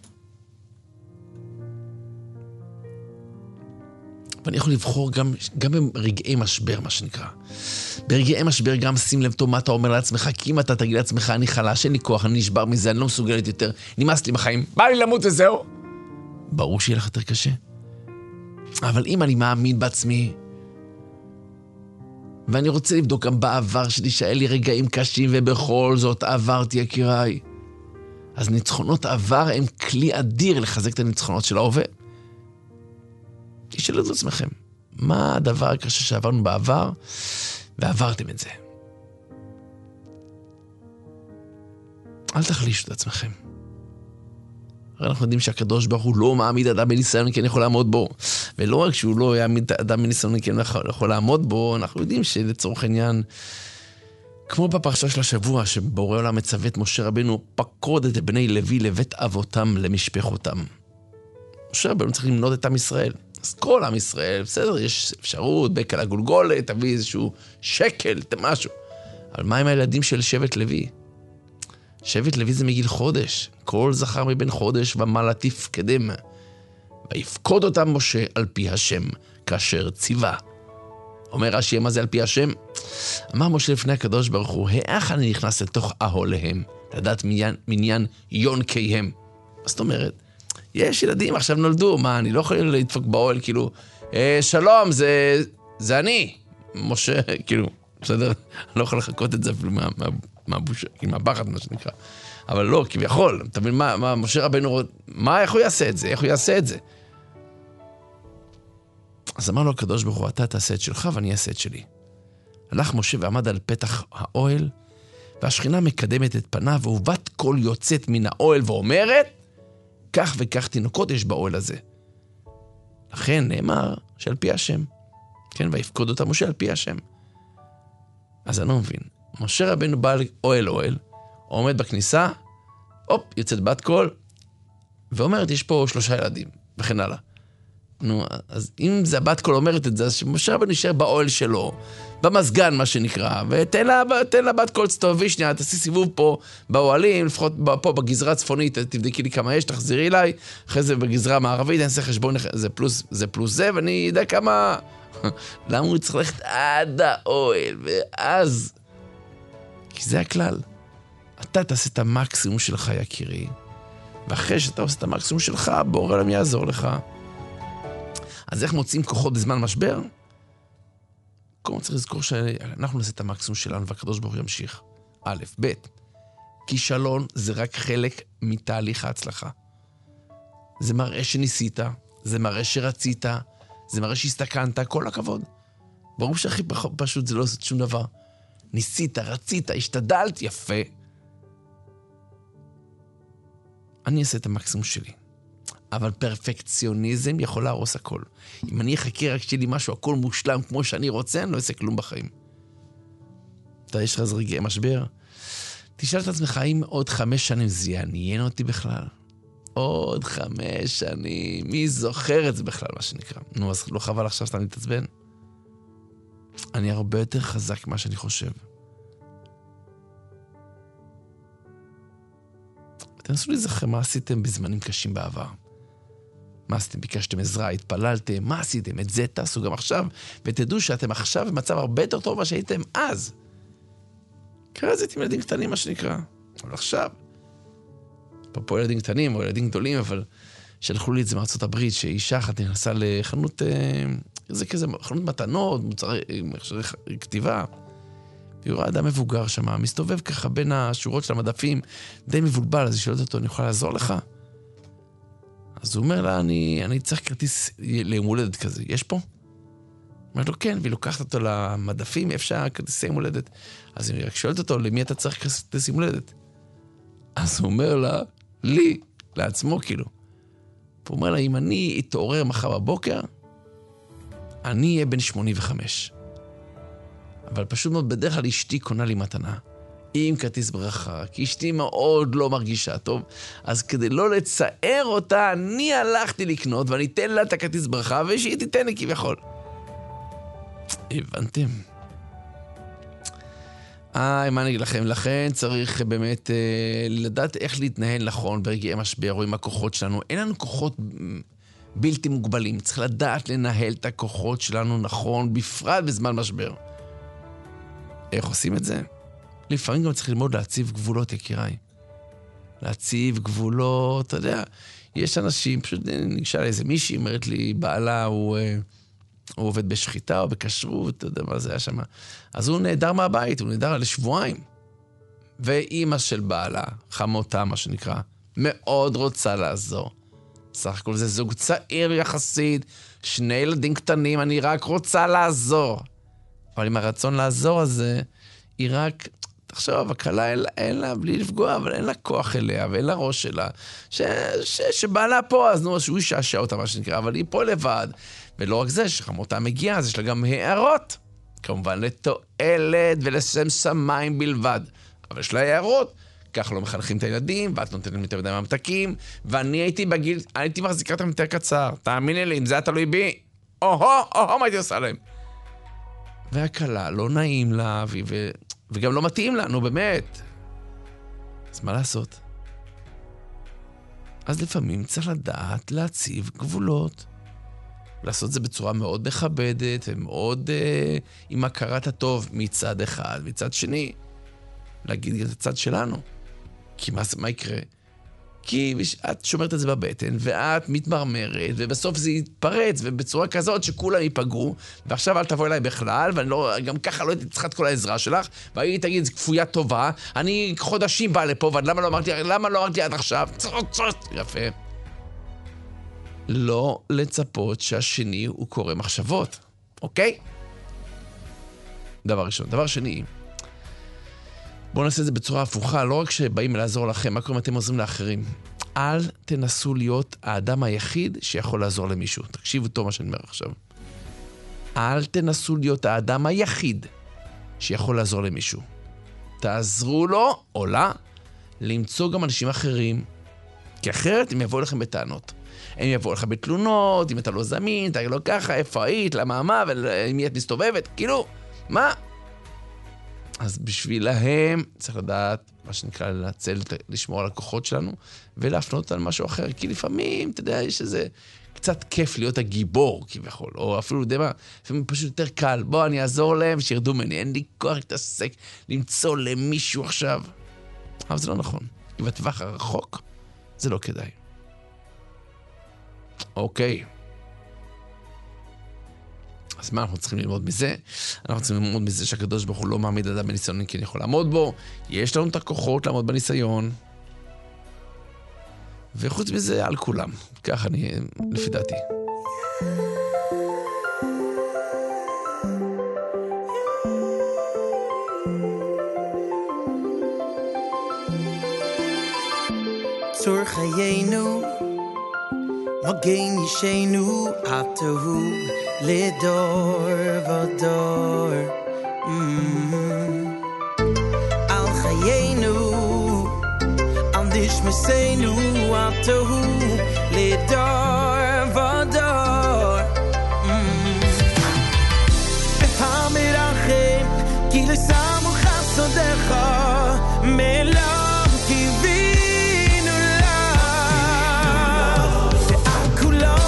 ואני יכול לבחור גם, גם ברגעי משבר, מה שנקרא. ברגעי משבר גם שים לב טוב מה אתה אומר לעצמך, כי אם אתה תגיד לעצמך, אני חלש, אין לי כוח, אני נשבר מזה, אני לא מסוגלת יותר, נמאס לי בחיים, בא לי למות וזהו. ברור שיהיה לך יותר קשה. אבל אם אני מאמין בעצמי, ואני רוצה לבדוק גם בעבר שלי, שהיה לי רגעים קשים, ובכל זאת עברתי יקיריי. אז ניצחונות עבר הם כלי אדיר לחזק את הניצחונות של ההווה. תשאלו את עצמכם, מה הדבר הקשה שעברנו בעבר, ועברתם את זה? אל תחלישו את עצמכם. הרי אנחנו יודעים שהקדוש ברוך הוא לא מעמיד אדם בניסיון כי אני יכול לעמוד בו. ולא רק שהוא לא יעמיד אדם בניסיון כי אני יכול לעמוד בו, אנחנו יודעים שלצורך העניין, כמו בפרשה של השבוע, שבורא עולם מצווה את משה רבנו, פקוד את בני לוי לבית אבותם למשפחותם. משה רבנו צריך למנות את עם ישראל. אז כל עם ישראל, בסדר, יש אפשרות, בקל הגולגולת, תביא איזשהו שקל, משהו. אבל מה עם הילדים של שבט לוי? שבט לוי זה מגיל חודש. כל זכר מבין חודש ומעלה תפקדם. ויפקוד אותם משה על פי השם, כאשר ציווה. אומר רש"י, מה זה על פי השם? אמר משה לפני הקדוש ברוך הוא, איך אני נכנס לתוך אהליהם, לדעת מניין, מניין יונקיהם. מה זאת אומרת? יש ילדים, עכשיו נולדו, מה, אני לא יכול לדפוק באוהל, כאילו, אה, שלום, זה, זה אני, משה, כאילו, בסדר? אני לא יכול לחכות את זה אפילו מה, מה, מהבושה, מהבחד, מה שנקרא. אבל לא, כביכול, אתה מבין, מה, מה, משה רבנו, מה, איך הוא יעשה את זה? איך הוא יעשה את זה? אז אמר לו הקדוש ברוך הוא, אתה תעשה את שלך ואני אעשה את שלי. הלך משה ועמד על פתח האוהל, והשכינה מקדמת את פניו, ובת קול יוצאת מן האוהל ואומרת, כך וכך תינוקות יש באוהל הזה. לכן נאמר שעל פי השם. כן, ויפקוד אותה משה על פי השם. אז אני לא מבין. משה רבנו בא לאוהל אוהל, עומד בכניסה, הופ, יוצאת בת קול, ואומרת, יש פה שלושה ילדים, וכן הלאה. נו, אז אם זה הבת קול אומרת את זה, אז משה רבנו נשאר באוהל שלו, במסגן מה שנקרא, ותן לה, תן לה בת קול צטובי שנייה, תעשי סיבוב פה באוהלים, לפחות פה בגזרה הצפונית, תבדקי לי כמה יש, תחזירי אליי, אחרי זה בגזרה המערבית, אני אעשה חשבון, זה פלוס זה, פלוס זה ואני יודע כמה... למה הוא צריך ללכת עד האוהל, ואז... כי זה הכלל. אתה תעשה את המקסימום שלך, יקירי, ואחרי שאתה עושה את המקסימום שלך, בורא עולם יעזור לך. אז איך מוצאים כוחות בזמן משבר? קודם צריך לזכור שאנחנו נעשה את המקסימום שלנו, והקדוש ברוך הוא ימשיך. א', ב', כישלון זה רק חלק מתהליך ההצלחה. זה מראה שניסית, זה מראה שרצית, זה מראה שהסתכנת, כל הכבוד. ברור שהכי פשוט זה לא עושה שום דבר. ניסית, רצית, השתדלת, יפה. אני אעשה את המקסימום שלי. אבל פרפקציוניזם יכול להרוס הכל. אם אני אחכה רק שלי משהו, הכל מושלם כמו שאני רוצה, אני לא אעשה כלום בחיים. אתה יש לך איזה רגעי משבר? תשאל את עצמך, האם עוד חמש שנים זה יעניין אותי בכלל? עוד חמש שנים, מי זוכר את זה בכלל, מה שנקרא? נו, אז לא חבל עכשיו שאתה מתעצבן? אני הרבה יותר חזק מה שאני חושב. תנסו להיזכר מה עשיתם בזמנים קשים בעבר. מה עשיתם? ביקשתם עזרה, התפללתם, מה עשיתם? את זה תעשו גם עכשיו, ותדעו שאתם עכשיו במצב הרבה יותר טוב מה שהייתם אז. ככה זה עם ילדים קטנים, מה שנקרא. אבל עכשיו, פה ילדים קטנים או ילדים גדולים, אבל שלחו לי את זה מארצות הברית, שאישה אחת נכנסה לחנות, זה כזה, חנות מתנות, מוצרי כתיבה, והיא רואה אדם מבוגר שם, מסתובב ככה בין השורות של המדפים, די מבולבל, אז היא שואלת אותו, אני יכולה לעזור לך? אז הוא אומר לה, אני, אני צריך כרטיס ליום הולדת כזה, יש פה? אומרת לו, כן, והיא לוקחת אותו למדפים, אפשר כרטיסי יום הולדת. אז היא רק שואלת אותו, למי אתה צריך כרטיס יום הולדת? אז הוא אומר לה, לי, לעצמו כאילו. הוא אומר לה, אם אני אתעורר מחר בבוקר, אני אהיה בן שמונים וחמש. אבל פשוט מאוד בדרך כלל אשתי קונה לי מתנה. עם כרטיס ברכה, כי אשתי מאוד לא מרגישה טוב, אז כדי לא לצער אותה, אני הלכתי לקנות, ואני אתן לה את הכרטיס ברכה, ושהיא תיתן לי כביכול. הבנתם? אה, מה אני אגיד לכם? לכן צריך באמת אה, לדעת איך להתנהל נכון ברגעי משבר או עם הכוחות שלנו. אין לנו כוחות בלתי מוגבלים. צריך לדעת לנהל את הכוחות שלנו נכון, בפרט בזמן משבר. איך עושים את זה? לפעמים גם צריך ללמוד להציב גבולות, יקיריי. להציב גבולות, אתה יודע, יש אנשים, פשוט ניגשה לאיזה מישהי, אומרת לי, בעלה הוא... הוא עובד בשחיטה או בכשרות, אתה יודע מה זה היה שם. אז הוא נהדר מהבית, הוא נהדר לשבועיים. ואימא של בעלה, חמותה, מה שנקרא, מאוד רוצה לעזור. סך הכל זה זוג צעיר יחסית, שני ילדים קטנים, אני רק רוצה לעזור. אבל עם הרצון לעזור הזה, היא רק, תחשוב, הקלה אין, אין לה, בלי לפגוע, אבל אין לה כוח אליה, ואין לה ראש שלה, ש, ש, שבעלה פה, אז נו, שהוא ישעשע אותה, מה שנקרא, אבל היא פה לבד. ולא רק זה, שחמותה מגיעה, אז יש לה גם הערות. כמובן לתועלת ולשם שמיים בלבד. אבל יש לה הערות. כך לא מחנכים את הילדים, ואת נותנת להם יותר מדי ממתקים, ואני הייתי בגיל, הייתי מחזיקה אותם יותר קצר. תאמיני לי, אם זה היה תלוי בי, או-הו, או-הו, מה הייתי עושה להם? והקלה, לא נעים לה, ו... ו... וגם לא מתאים לנו, באמת. אז מה לעשות? אז לפעמים צריך לדעת להציב גבולות. לעשות זה בצורה מאוד מכבדת, ומאוד אה, עם הכרת הטוב מצד אחד, מצד שני, להגיד את הצד שלנו. כי מה, מה יקרה? כי את שומרת את זה בבטן, ואת מתמרמרת, ובסוף זה יתפרץ, ובצורה כזאת שכולם ייפגעו, ועכשיו אל תבוא אליי בכלל, ואני לא, גם ככה לא הייתי צריכה את כל העזרה שלך, והיא תגיד, זה כפויה טובה, אני חודשים בא לפה, ולמה לא אמרתי, למה לא אמרתי עד עכשיו? יפה. לא לצפות שהשני הוא קורא מחשבות, אוקיי? דבר ראשון. דבר שני, בואו נעשה את זה בצורה הפוכה, לא רק שבאים לעזור לכם, מה קורה אם אתם עוזרים לאחרים? אל תנסו להיות האדם היחיד שיכול לעזור למישהו. תקשיבו טוב מה שאני אומר עכשיו. אל תנסו להיות האדם היחיד שיכול לעזור למישהו. תעזרו לו או לה למצוא גם אנשים אחרים, כי אחרת הם יבואו לכם בטענות. הם יבואו לך בתלונות, אם אתה לא זמין, אתה לא ככה, איפה היית, למה מה, ואם היא את מסתובבת, כאילו, מה? אז בשבילהם צריך לדעת, מה שנקרא, לנצל, לשמור על הכוחות שלנו, ולהפנות על משהו אחר, כי לפעמים, אתה יודע, יש איזה קצת כיף להיות הגיבור, כביכול, או אפילו, יודע מה, לפעמים פשוט יותר קל, בוא, אני אעזור להם, שירדו ממני, אין לי כוח להתעסק, למצוא למישהו עכשיו. אבל זה לא נכון, כי בטווח הרחוק, זה לא כדאי. אוקיי. אז מה אנחנו צריכים ללמוד מזה? אנחנו צריכים ללמוד מזה שהקדוש ברוך הוא לא מעמיד אדם בניסיון כי אני יכול לעמוד בו. יש לנו את הכוחות לעמוד בניסיון. וחוץ מזה, על כולם. כך אני, לפי דעתי. צור חיינו מגן ישנו עתהו לדור ודור על חיינו על נשמתנו עתהו לדור ודור המרחם כי לשמו חסדך מלך קיבינו לה ועל כולם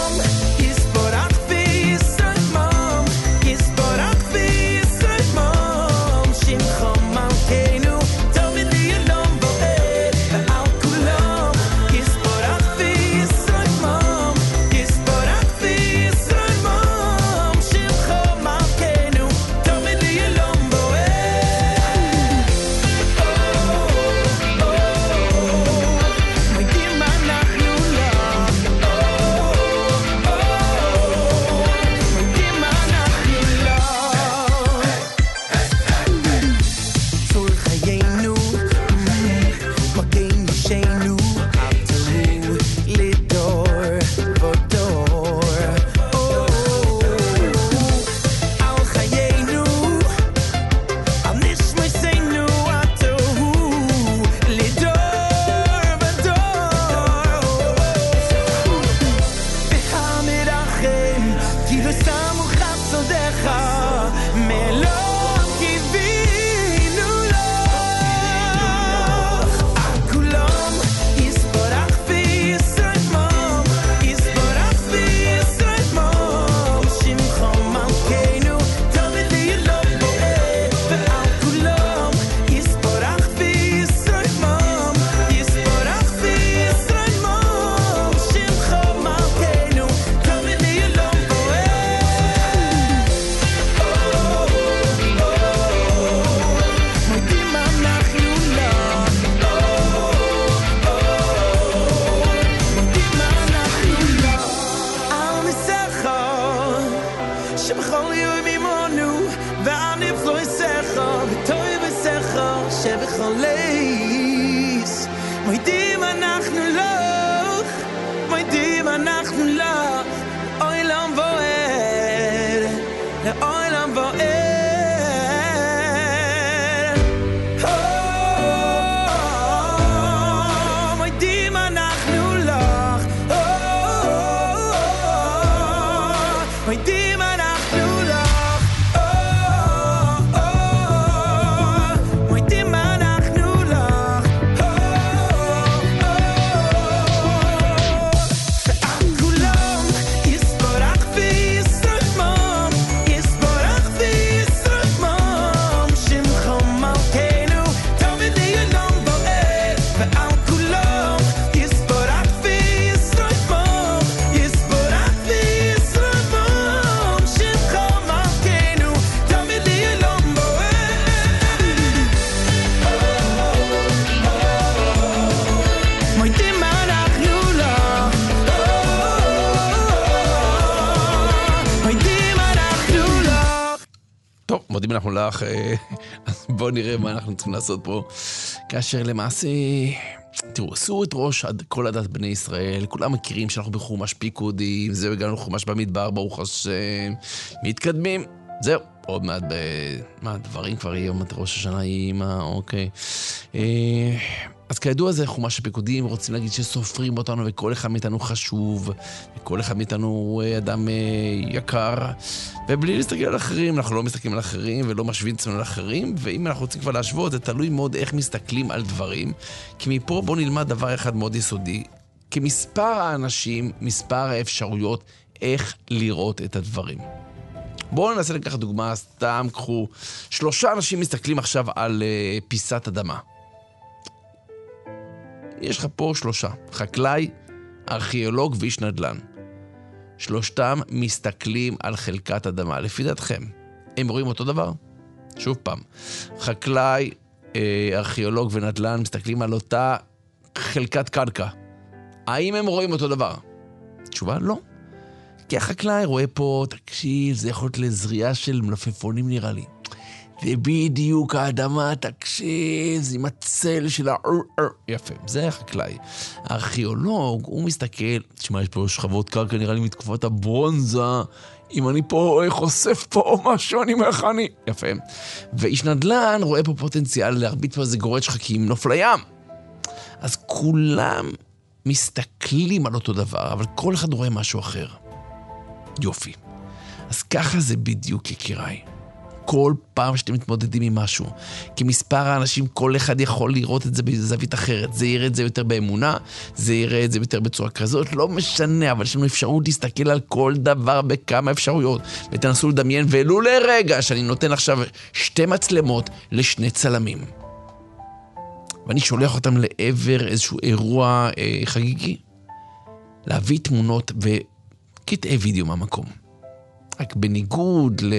שבכל ליס מוידים אנחנו לך מוידים אנחנו לך אוילם בוער לאוילם בוער מודים אנחנו לך, אז בואו נראה מה אנחנו צריכים לעשות פה. כאשר למעשה, תראו, עשו את ראש כל הדת בני ישראל, כולם מכירים שאנחנו בחומש פיקודים, זהו, הגענו לחומש במדבר, ברוך השם, מתקדמים, זהו, עוד מעט, ב... מה, דברים כבר יהיה, עוד ראש השנה יהיה, מה, אוקיי. אז כידוע זה חומש הפיקודים, רוצים להגיד שסופרים אותנו וכל אחד מאיתנו חשוב, וכל אחד מאיתנו אדם יקר, ובלי להסתכל על אחרים, אנחנו לא מסתכלים על אחרים ולא משווים עצמנו על אחרים, ואם אנחנו רוצים כבר להשוות, זה תלוי מאוד איך מסתכלים על דברים, כי מפה בואו נלמד דבר אחד מאוד יסודי, כמספר האנשים, מספר האפשרויות, איך לראות את הדברים. בואו ננסה לקחת דוגמה, סתם קחו, שלושה אנשים מסתכלים עכשיו על uh, פיסת אדמה. יש לך פה שלושה, חקלאי, ארכיאולוג ואיש נדל"ן. שלושתם מסתכלים על חלקת אדמה. לפי דעתכם, הם רואים אותו דבר? שוב פעם, חקלאי, ארכיאולוג ונדל"ן מסתכלים על אותה חלקת קרקע. האם הם רואים אותו דבר? תשובה, לא. כי החקלאי רואה פה, תקשיב, זה יכול להיות לזריעה של מלפפונים נראה לי. ובדיוק האדמה, תקשיב, זה עם הצל של ה... יפה, זה החקלאי. הארכיאולוג, הוא מסתכל, תשמע, יש פה שכבות קרקע, נראה לי מתקופת הברונזה, אם אני פה חושף פה משהו, אני מכני. יפה. ואיש נדל"ן רואה פה פוטנציאל להרביט פה איזה גורד שחקים, נוף לים. אז כולם מסתכלים על אותו דבר, אבל כל אחד רואה משהו אחר. יופי. אז ככה זה בדיוק, יקיריי. כל פעם שאתם מתמודדים עם משהו, כי מספר האנשים, כל אחד יכול לראות את זה בזווית אחרת. זה יראה את זה יותר באמונה, זה יראה את זה יותר בצורה כזאת, לא משנה, אבל יש לנו אפשרות להסתכל על כל דבר בכמה אפשרויות, ותנסו לדמיין, ולו לרגע שאני נותן עכשיו שתי מצלמות לשני צלמים. ואני שולח אותם לעבר איזשהו אירוע אה, חגיגי, להביא תמונות וקטעי וידאו מהמקום. רק בניגוד ל...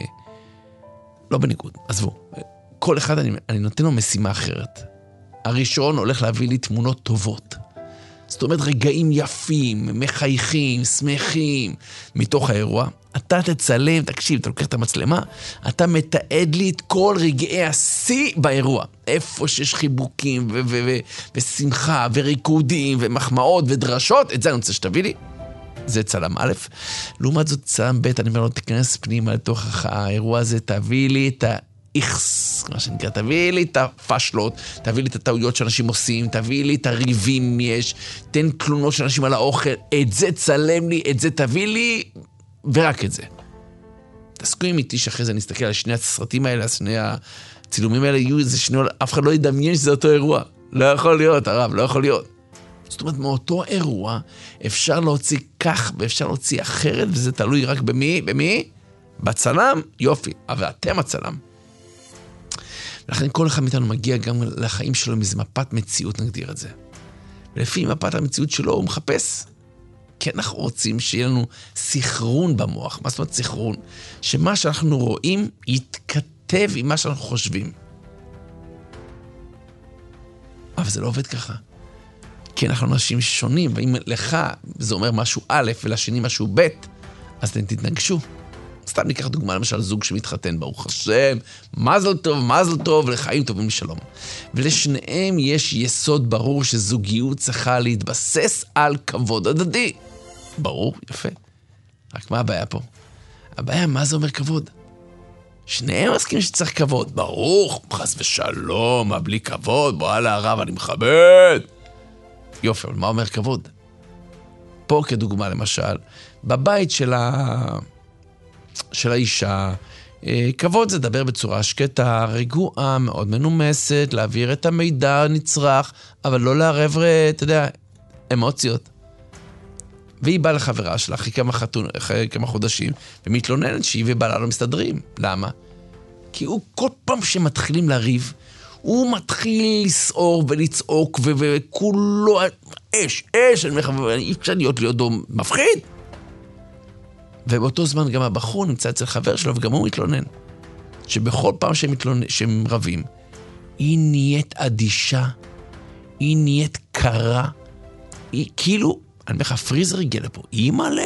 לא בניגוד, עזבו. כל אחד אני, אני נותן לו משימה אחרת. הראשון הולך להביא לי תמונות טובות. זאת אומרת, רגעים יפים, מחייכים, שמחים, מתוך האירוע. אתה תצלם, תקשיב, אתה לוקח את המצלמה, אתה מתעד לי את כל רגעי השיא באירוע. איפה שיש חיבוקים ו- ו- ו- ושמחה וריקודים ומחמאות ודרשות, את זה אני רוצה שתביא לי. זה צלם א', לעומת זאת צלם ב', אני אומר לו, תכנס פנימה לתוך האירוע הזה, תביא לי את האיכס, מה שנקרא, תביא לי את הפשלות, תביא לי את הטעויות שאנשים עושים, תביא לי את הריבים יש, תן תלונות של אנשים על האוכל, את זה צלם לי, את זה תביא לי, ורק את זה. תסכימו איתי שאחרי זה נסתכל על שני הסרטים האלה, שני הצילומים האלה, יהיו איזה שני, אף אחד לא ידמיין שזה אותו אירוע. לא יכול להיות, הרב, לא יכול להיות. זאת אומרת, מאותו אירוע אפשר להוציא כך ואפשר להוציא אחרת, וזה תלוי רק במי? במי? בצלם? יופי. אבל אתם הצלם. ולכן כל אחד מאיתנו מגיע גם לחיים שלו עם איזו מפת מציאות, נגדיר את זה. ולפי מפת המציאות שלו הוא מחפש. כי אנחנו רוצים שיהיה לנו סכרון במוח. מה זאת אומרת סכרון? שמה שאנחנו רואים יתכתב עם מה שאנחנו חושבים. אבל זה לא עובד ככה. כי אנחנו אנשים שונים, ואם לך זה אומר משהו א' ולשני משהו ב', אז אתם תתנגשו. סתם ניקח דוגמה, למשל זוג שמתחתן, ברוך השם, מזל טוב, מזל טוב, לחיים טובים לשלום. ולשניהם יש יסוד ברור שזוגיות צריכה להתבסס על כבוד הדדי. ברור, יפה. רק מה הבעיה פה? הבעיה, מה זה אומר כבוד? שניהם מסכים שצריך כבוד. ברוך, חס ושלום, מה בלי כבוד? בוא על הרב, אני מכבד. יופי, אבל מה אומר כבוד? פה כדוגמה למשל, בבית של, ה... של האישה, כבוד זה דבר בצורה שקטה, רגועה, מאוד מנומסת, להעביר את המידע הנצרך, אבל לא לערב, אתה יודע, אמוציות. והיא באה לחברה שלה אחרי כמה, חתון, אחרי כמה חודשים, ומתלוננת שהיא ובעלה לא מסתדרים. למה? כי הוא כל פעם שמתחילים לריב, הוא מתחיל לסעור ולצעוק, וכולו אש, אש, אי אפשר להיות לידו מפחיד. ובאותו זמן גם הבחור נמצא אצל חבר שלו, וגם הוא מתלונן. שבכל פעם שהם, מתלונן, שהם רבים, היא נהיית אדישה, היא נהיית קרה, היא כאילו, אני אומר לך, פריזר הגיע לפה, היא מלא.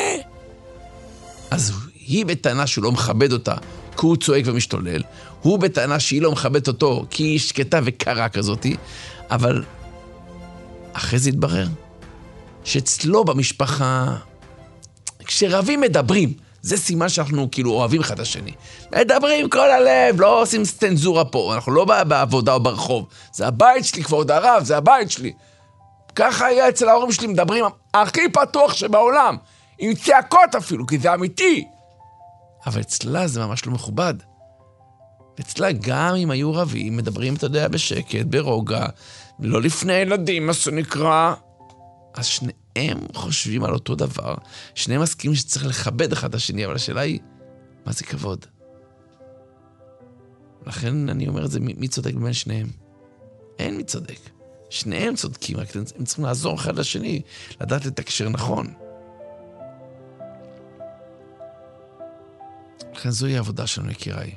אז היא בטענה שהוא לא מכבד אותה, כי הוא צועק ומשתולל, הוא בטענה שהיא לא מכבדת אותו, כי היא שקטה וקרה כזאת, אבל אחרי זה התברר, שאצלו במשפחה, כשרבים מדברים, זה סימן שאנחנו כאילו אוהבים אחד השני. מדברים כל הלב, לא עושים סטנזורה פה, אנחנו לא בעבודה או ברחוב, זה הבית שלי כבוד הרב, זה הבית שלי. ככה היה אצל ההורים שלי, מדברים הכי פתוח שבעולם, עם צעקות אפילו, כי זה אמיתי. אבל אצלה זה ממש לא מכובד. אצלה גם אם היו רבים, מדברים, אתה יודע, בשקט, ברוגע, לא לפני ילדים, מה שנקרא. אז שניהם חושבים על אותו דבר, שניהם מסכימים שצריך לכבד אחד את השני, אבל השאלה היא, מה זה כבוד? לכן אני אומר את זה, מי צודק בין שניהם? אין מי צודק. שניהם צודקים, רק הם צריכים לעזור אחד לשני, לדעת לתקשר נכון. לכן זוהי העבודה שלנו, יקיריי.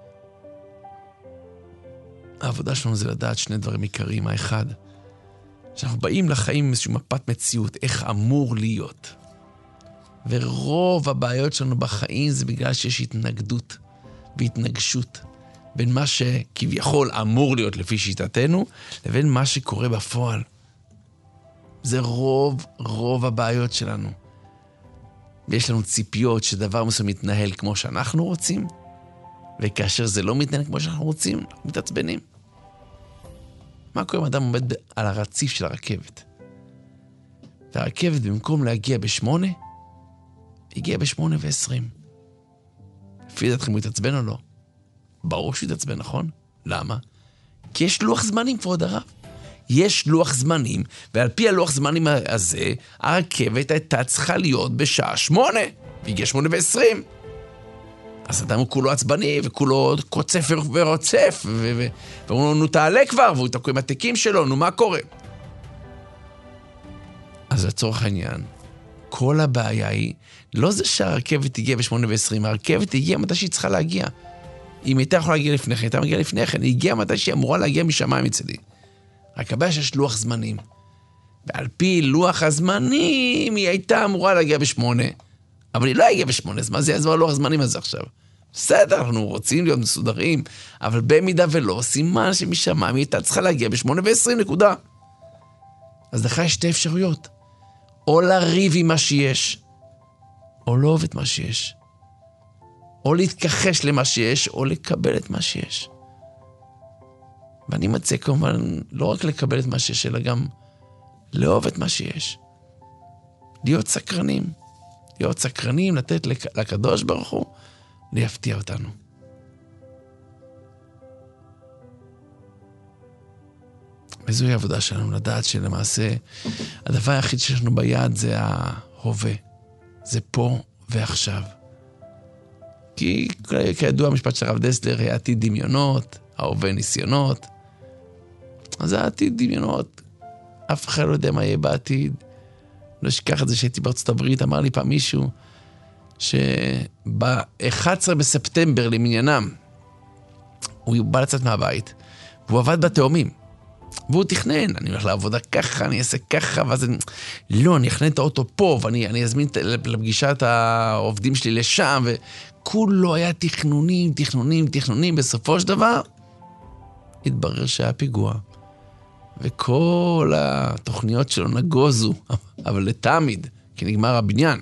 העבודה שלנו זה לדעת שני דברים עיקריים. האחד, שאנחנו באים לחיים עם איזושהי מפת מציאות, איך אמור להיות. ורוב הבעיות שלנו בחיים זה בגלל שיש התנגדות והתנגשות בין מה שכביכול אמור להיות לפי שיטתנו, לבין מה שקורה בפועל. זה רוב, רוב הבעיות שלנו. ויש לנו ציפיות שדבר מסוים מתנהל כמו שאנחנו רוצים, וכאשר זה לא מתנהל כמו שאנחנו רוצים, אנחנו מתעצבנים. מה קורה אם אדם עומד על הרציף של הרכבת? והרכבת במקום להגיע בשמונה, הגיע בשמונה ועשרים. לפי דעתכם הוא יתעצבן או לא? ברור שהוא יתעצבן, נכון? למה? כי יש לוח זמנים, כבוד הרב. יש לוח זמנים, ועל פי הלוח זמנים הזה, הרכבת הייתה צריכה להיות בשעה שמונה, והגיע שמונה ועשרים. אז אדם הוא כולו עצבני, וכולו קוצף ורוצף, ואומרים לו, נו תעלה כבר, והוא תקוע עם התיקים שלו, נו מה קורה? אז לצורך העניין, כל הבעיה היא, לא זה שהרכבת הגיעה ב-שמונה ועשרים, הרכבת הגיעה מתי שהיא צריכה להגיע. אם הייתה יכולה להגיע לפני כן, הייתה מגיעה לפני כן, היא הגיעה מתי שהיא אמורה להגיע משמיים אצלי. רק הבעיה שיש לוח זמנים. ועל פי לוח הזמנים, היא הייתה אמורה להגיע בשמונה, אבל היא לא הגיעה בשמונה, אז מה זה יעזור לוח הזמנים הזה עכשיו? בסדר, אנחנו רוצים להיות מסודרים, אבל במידה ולא, סימן שמשמיים היא הייתה צריכה להגיע בשמונה ועשרים, נקודה. אז לך יש שתי אפשרויות. או לריב עם מה שיש, או לא אוהב את מה שיש. או להתכחש למה שיש, או לקבל את מה שיש. ואני מצא כמובן לא רק לקבל את מה שיש, אלא גם לאהוב את מה שיש. להיות סקרנים. להיות סקרנים, לתת לקדוש ברוך הוא, להפתיע אותנו. וזוהי העבודה שלנו, לדעת שלמעשה הדבר היחיד שיש לנו ביד זה ההווה. זה פה ועכשיו. כי כידוע המשפט של הרב דסלר, העתיד דמיונות, ההווה ניסיונות. אז העתיד דמיונות, אף אחד לא יודע מה יהיה בעתיד. לא אשכח את זה שהייתי בארצות הברית, אמר לי פעם מישהו, שב-אחד עשר בספטמבר למניינם, הוא בא לצאת מהבית, והוא עבד בתאומים. והוא תכנן, אני הולך לעבודה ככה, אני אעשה ככה, ואז אני... לא, אני אכנן את האוטו פה, ואני אני אזמין לפגישת העובדים שלי לשם, כולו היה תכנונים, תכנונים, תכנונים, בסופו של דבר, התברר שהיה פיגוע. וכל התוכניות שלו נגוזו, אבל לתמיד, כי נגמר הבניין.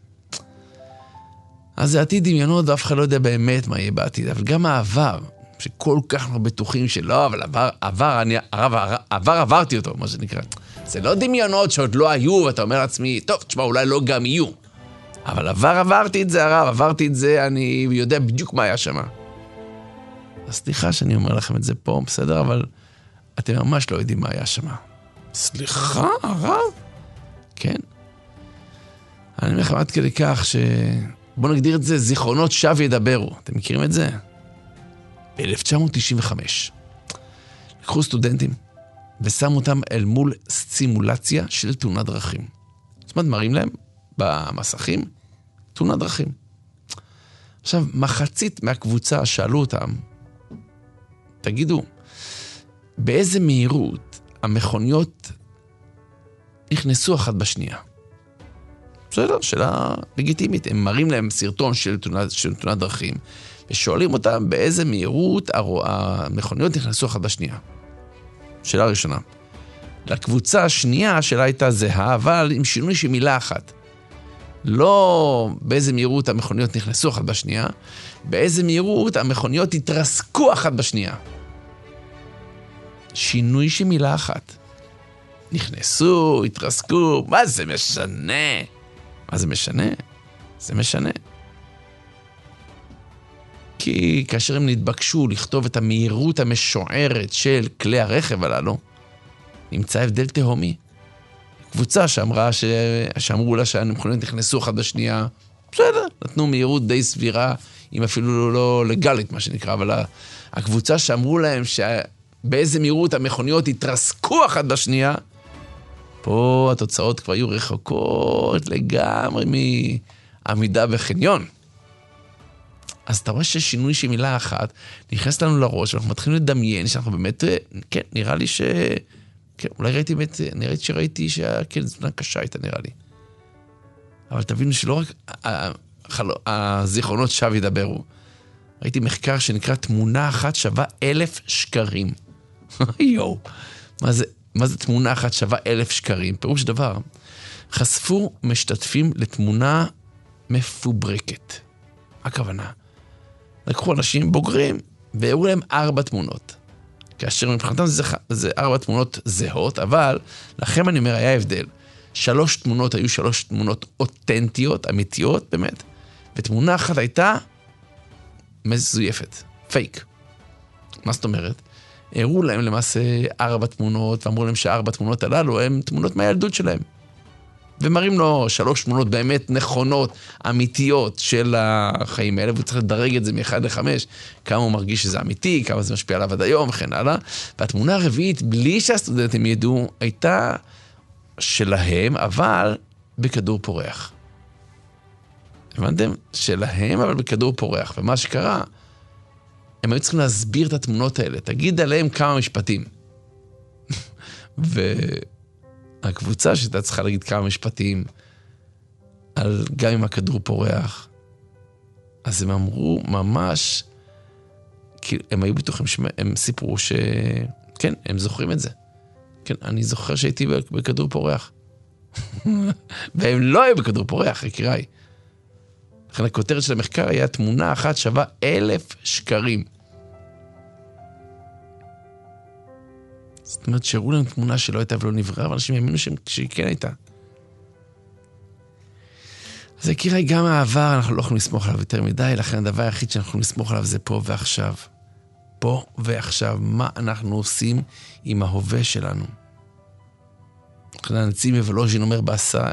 אז זה עתיד דמיונות, ואף אחד לא יודע באמת מה יהיה בעתיד, אבל גם העבר, שכל כך אנחנו בטוחים שלא, אבל עבר, עבר, אני, עבר, עבר עברתי אותו, מה שנקרא. זה לא דמיונות שעוד לא היו, ואתה אומר לעצמי, טוב, תשמע, אולי לא גם יהיו. אבל עבר עברתי את זה, הרב, עברתי את זה, אני יודע בדיוק מה היה שם. אז סליחה שאני אומר לכם את זה פה, בסדר, אבל אתם ממש לא יודעים מה היה שם. סליחה, הרב? כן. אני אומר לכם עד כדי כך ש... בואו נגדיר את זה, זיכרונות שב ידברו. אתם מכירים את זה? ב-אלף תשע מאות תשעים וחמש. לקחו סטודנטים ושמו אותם אל מול סימולציה של תאונת דרכים. זאת אומרת, מראים להם במסכים תאונת דרכים. עכשיו, מחצית מהקבוצה שאלו אותם, תגידו, באיזה מהירות המכוניות נכנסו אחת בשנייה? בסדר, שאלה לגיטימית. הם מראים להם סרטון של תאונת, של תאונת דרכים, ושואלים אותם באיזה מהירות המכוניות נכנסו אחת בשנייה. שאלה ראשונה. לקבוצה השנייה השאלה הייתה זהה, אבל עם שינוי של מילה אחת. לא באיזה מהירות המכוניות נכנסו אחת בשנייה, באיזה מהירות המכוניות התרסקו אחת בשנייה. שינוי של מילה אחת. נכנסו, התרסקו, מה זה משנה? מה זה משנה? זה משנה. כי כאשר הם נתבקשו לכתוב את המהירות המשוערת של כלי הרכב הללו, נמצא הבדל תהומי. קבוצה שאמרה ש... שאמרו לה שהמכוניות נכנסו אחת בשנייה, בסדר, נתנו מהירות די סבירה, אם אפילו לא לגלית מה שנקרא, אבל הקבוצה שאמרו להם שבאיזה מהירות המכוניות התרסקו אחת בשנייה, פה התוצאות כבר היו רחוקות לגמרי מעמידה בחניון. אז אתה רואה ששינוי של מילה אחת נכנס לנו לראש, ואנחנו מתחילים לדמיין שאנחנו באמת, כן, נראה לי ש... כן, אולי ראיתי באמת, אני ראיתי שראיתי שכן, זמנה קשה הייתה נראה לי. אבל תבינו שלא רק הזיכרונות שב ידברו. ראיתי מחקר שנקרא תמונה אחת שווה אלף שקרים. יואו, מה זה, מה זה תמונה אחת שווה אלף שקרים? פירוש דבר, חשפו משתתפים לתמונה מפוברקת. הכוונה, לקחו אנשים בוגרים והראו להם ארבע תמונות. כאשר מבחינתם זה, זה ארבע תמונות זהות, אבל לכם אני אומר, היה הבדל. שלוש תמונות היו שלוש תמונות אותנטיות, אמיתיות, באמת, ותמונה אחת הייתה מזויפת, פייק. מה זאת אומרת? הראו להם למעשה ארבע תמונות, ואמרו להם שארבע תמונות הללו הן תמונות מהילדות שלהם. ומראים לו שלוש תמונות באמת נכונות, אמיתיות של החיים האלה, והוא צריך לדרג את זה מאחד לחמש, כמה הוא מרגיש שזה אמיתי, כמה זה משפיע עליו עד היום, וכן הלאה. והתמונה הרביעית, בלי שהסטודנטים ידעו, הייתה שלהם, אבל בכדור פורח. הבנתם? שלהם, אבל בכדור פורח. ומה שקרה, הם היו צריכים להסביר את התמונות האלה. תגיד עליהם כמה משפטים. ו... הקבוצה שהייתה צריכה להגיד כמה משפטים על גם עם הכדור פורח, אז הם אמרו ממש, כי הם היו בטוחים שהם סיפרו שכן, הם זוכרים את זה. כן, אני זוכר שהייתי בכדור פורח. והם לא היו בכדור פורח, יקיריי. לכן הכותרת של המחקר היה תמונה אחת שווה אלף שקרים. זאת אומרת, שהראו להם תמונה שלא הייתה ולא נבראה, ואנשים האמינו שהיא כן הייתה. אז יקירי, גם העבר אנחנו לא יכולים לסמוך עליו יותר מדי, לכן הדבר היחיד שאנחנו יכולים לסמוך עליו זה פה ועכשיו. פה ועכשיו, מה אנחנו עושים עם ההווה שלנו? לכן הנציב וולוז'ין אומר בעשה,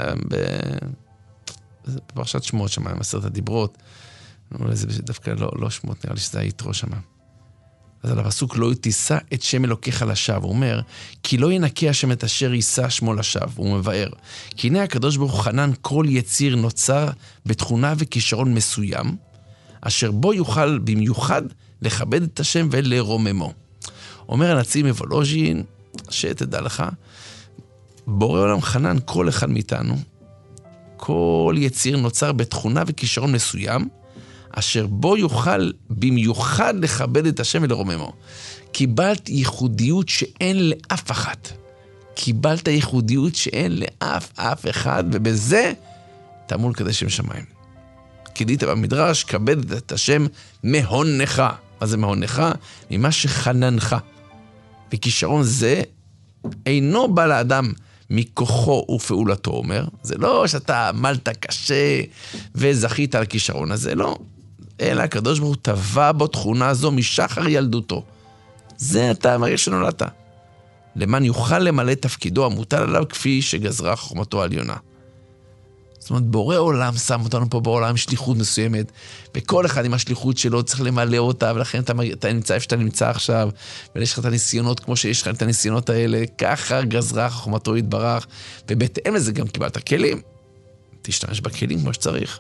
בפרשת שמות שם, עם עשרת הדיברות, זה דווקא לא, לא שמות, נראה לי שזה היתרו שם. אז על הפסוק לא תישא את שם אלוקיך לשווא, הוא אומר, כי לא ינקה השם את אשר יישא שמו לשווא, הוא מבאר. כי הנה הקדוש ברוך הוא חנן כל יציר נוצר בתכונה וכישרון מסוים, אשר בו יוכל במיוחד לכבד את השם ולרוממו. אומר הנציב מוולוז'ין, שתדע לך, בורא עולם חנן כל אחד מאיתנו, כל יציר נוצר בתכונה וכישרון מסוים, אשר בו יוכל במיוחד לכבד את השם ולרוממו. קיבלת ייחודיות שאין לאף אחת. קיבלת ייחודיות שאין לאף אף אחד, ובזה תעמול קדש שם שמיים. כדית במדרש, כבד את השם מהונך. מה זה מהונך? ממה שחננך. וכישרון זה אינו בא לאדם מכוחו ופעולתו, אומר. זה לא שאתה עמלת קשה וזכית על הכישרון הזה, לא. אלא הקדוש ברוך הוא טבע בו תכונה זו משחר ילדותו. זה אתה מראה שנולדת. למען יוכל למלא תפקידו המוטל עליו כפי שגזרה חוכמתו העליונה. זאת אומרת, בורא עולם שם אותנו פה בעולם שליחות מסוימת, וכל אחד עם השליחות שלו צריך למלא אותה, ולכן אתה, אתה נמצא איפה שאתה נמצא עכשיו, ויש לך את הניסיונות כמו שיש לך את הניסיונות האלה, ככה גזרה חוכמתו יתברך, ובהתאם לזה גם קיבלת כלים. תשתמש בכלים כמו שצריך.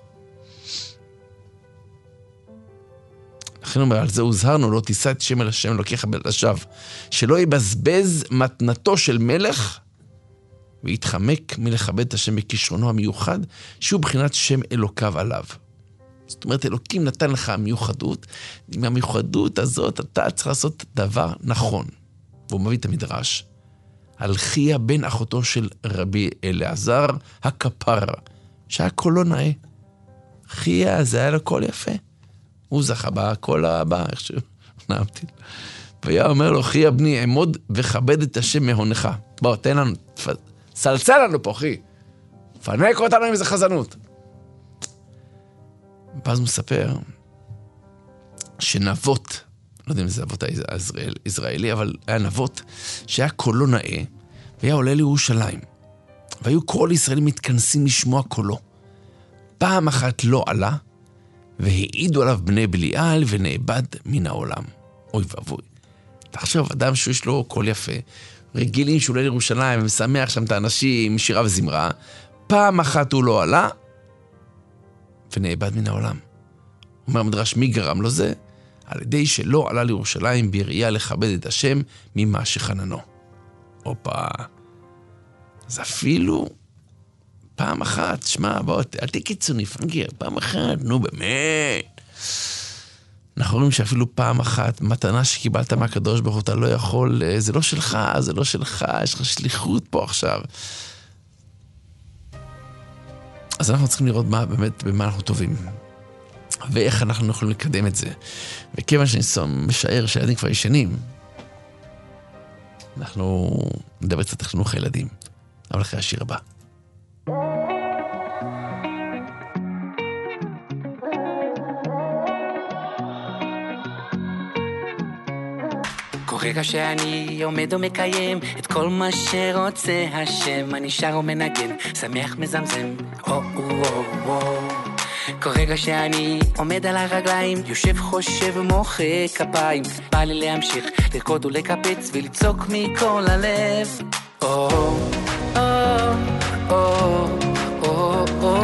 לכן אומר, על זה הוזהרנו, לא תישא את שם אל השם אלוקיך לשווא, שלא יבזבז מתנתו של מלך, ויתחמק מלכבד את השם בכישרונו המיוחד, שהוא בחינת שם אלוקיו עליו. זאת אומרת, אלוקים נתן לך המיוחדות, עם המיוחדות הזאת אתה צריך לעשות דבר נכון. והוא מביא את המדרש, על חייה בן אחותו של רבי אלעזר הכפר, שהיה קולו נאה. חייה, זה היה לו קול יפה. הוא זכה בקול הבא, איך שהוא נאמתי. והיה אומר לו, חייה בני, עמוד וכבד את השם מהונך. בוא, תן לנו, סלצל לנו פה, אחי. פנק אותנו עם איזה חזנות. ואז הוא מספר שנבות, לא יודע אם זה אבות הישראלי, אבל היה נבות שהיה קולו נאה, והיה עולה לירושלים. והיו כל ישראלים מתכנסים לשמוע קולו. פעם אחת לא עלה, והעידו עליו בני בליעל ונאבד מן העולם. אוי ואבוי. תחשוב, אדם שיש לו קול יפה, רגילים שהוא עולה לירושלים ומשמח שם את האנשים, שירה וזמרה, פעם אחת הוא לא עלה, ונאבד מן העולם. אומר המדרש, מי גרם לו זה? על ידי שלא עלה לירושלים בראייה לכבד את השם ממה שחננו. אופה. אז אפילו פעם אחת, שמע, בוא, אל תהיה קיצוני, פנגר, פעם אחת, נו באמת. אנחנו רואים שאפילו פעם אחת, מתנה שקיבלת מהקדוש ברוך הוא, אתה לא יכול, זה לא שלך, זה לא שלך, יש לך שליחות פה עכשיו. אז אנחנו צריכים לראות מה, באמת, במה אנחנו טובים. ואיך אנחנו יכולים לקדם את זה. וכיוון שאני משער שהילדים כבר ישנים, אנחנו נדבר קצת על חינוך הילדים. אבל אחרי השיר הבא. רגע שאני עומד ומקיים את כל מה שרוצה השם, אני שר ומנגן, שמח מזמזם, או או או או. כל רגע שאני עומד על הרגליים, יושב חושב ומוחא כפיים, בא לי להמשיך לרקוד ולקפץ ולצעוק מכל הלב, או או או או או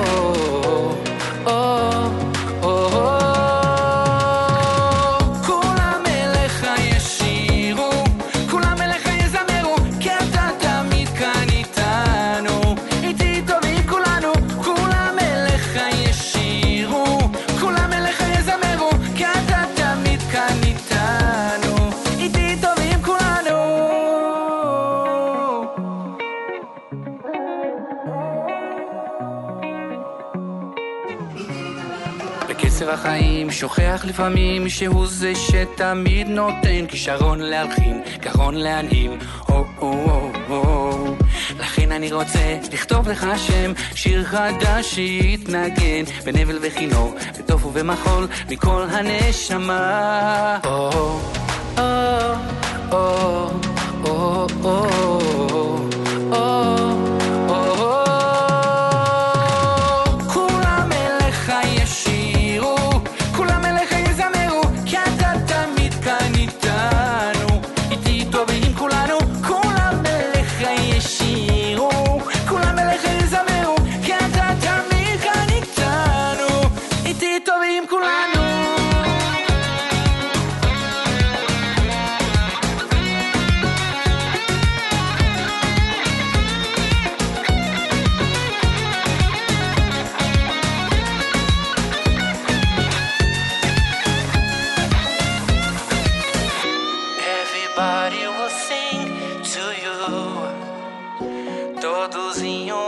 החיים שוכח לפעמים שהוא זה שתמיד נותן כישרון להלחין, גרון להנעים, או או או או. לכן אני רוצה לכתוב לך שם, שיר חדש שיתנגן בנבל וכינור, בטוף ובמחול מכל הנשמה, או או או או או או.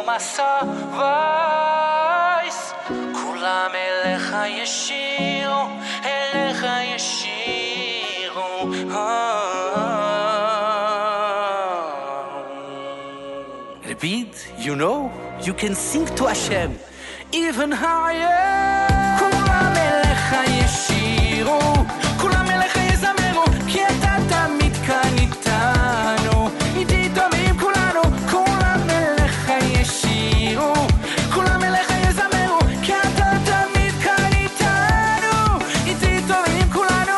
מסע וייס כולם אליך ישירו אליך ישירו Repeat, you know, you can sing to Hashem even higher כולם אליך ישירו כולם אליך יזמרו כי אתה תמיד כאן איתנו איתי תומים כולנו כולם אליך ישירו כולם אליך יזמרו כי אתה תמיד כאן איתנו איתי תומים כולנו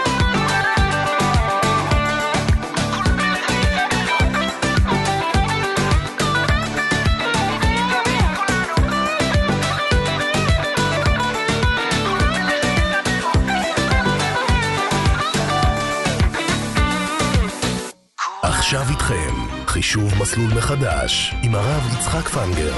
עכשיו איתכם, חישוב מסלול מחדש עם הרב יצחק פנגר.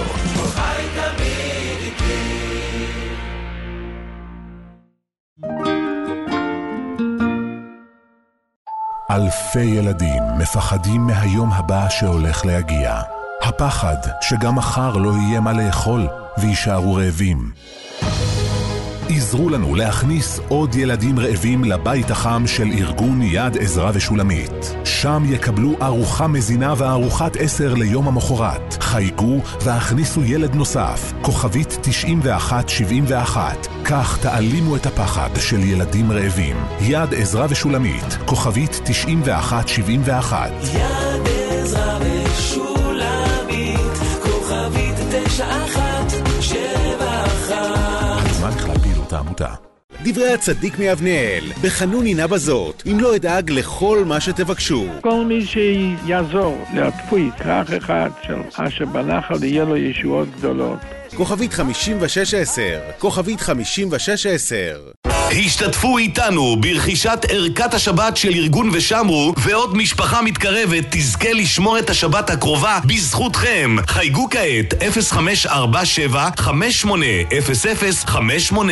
אלפי ילדים מפחדים מהיום הבא שהולך להגיע. הפחד שגם מחר לא יהיה מה לאכול וישארו רעבים. עזרו לנו להכניס עוד ילדים רעבים לבית החם של ארגון יד עזרה ושולמית. שם יקבלו ארוחה מזינה וארוחת עשר ליום המחרת. חייגו והכניסו ילד נוסף, כוכבית תשעים ואחת שבעים ואחת. כך תעלימו את הפחד של ילדים רעבים. יד עזרה ושולמית, כוכבית תשעים ואחת שבעים ואחת. יד עזרה ושולמית, כוכבית תשע אחת שבע אחת. מה נכלל פעילות העמותה? דברי הצדיק מאבניאל, בחנון עינה בזאת, אם לא אדאג לכל מה שתבקשו. כל מי שיעזור להטפוי כרך אחד של אשר בנחל יהיה לו ישועות גדולות. כוכבית חמישים ושש עשר, כוכבית חמישים ושש עשר. השתתפו איתנו ברכישת ערכת השבת של ארגון ושמרו, ועוד משפחה מתקרבת תזכה לשמור את השבת הקרובה בזכותכם. חייגו כעת אפס חמש ארבע שבע חמש שמונה אפס אפס חמש שמונה.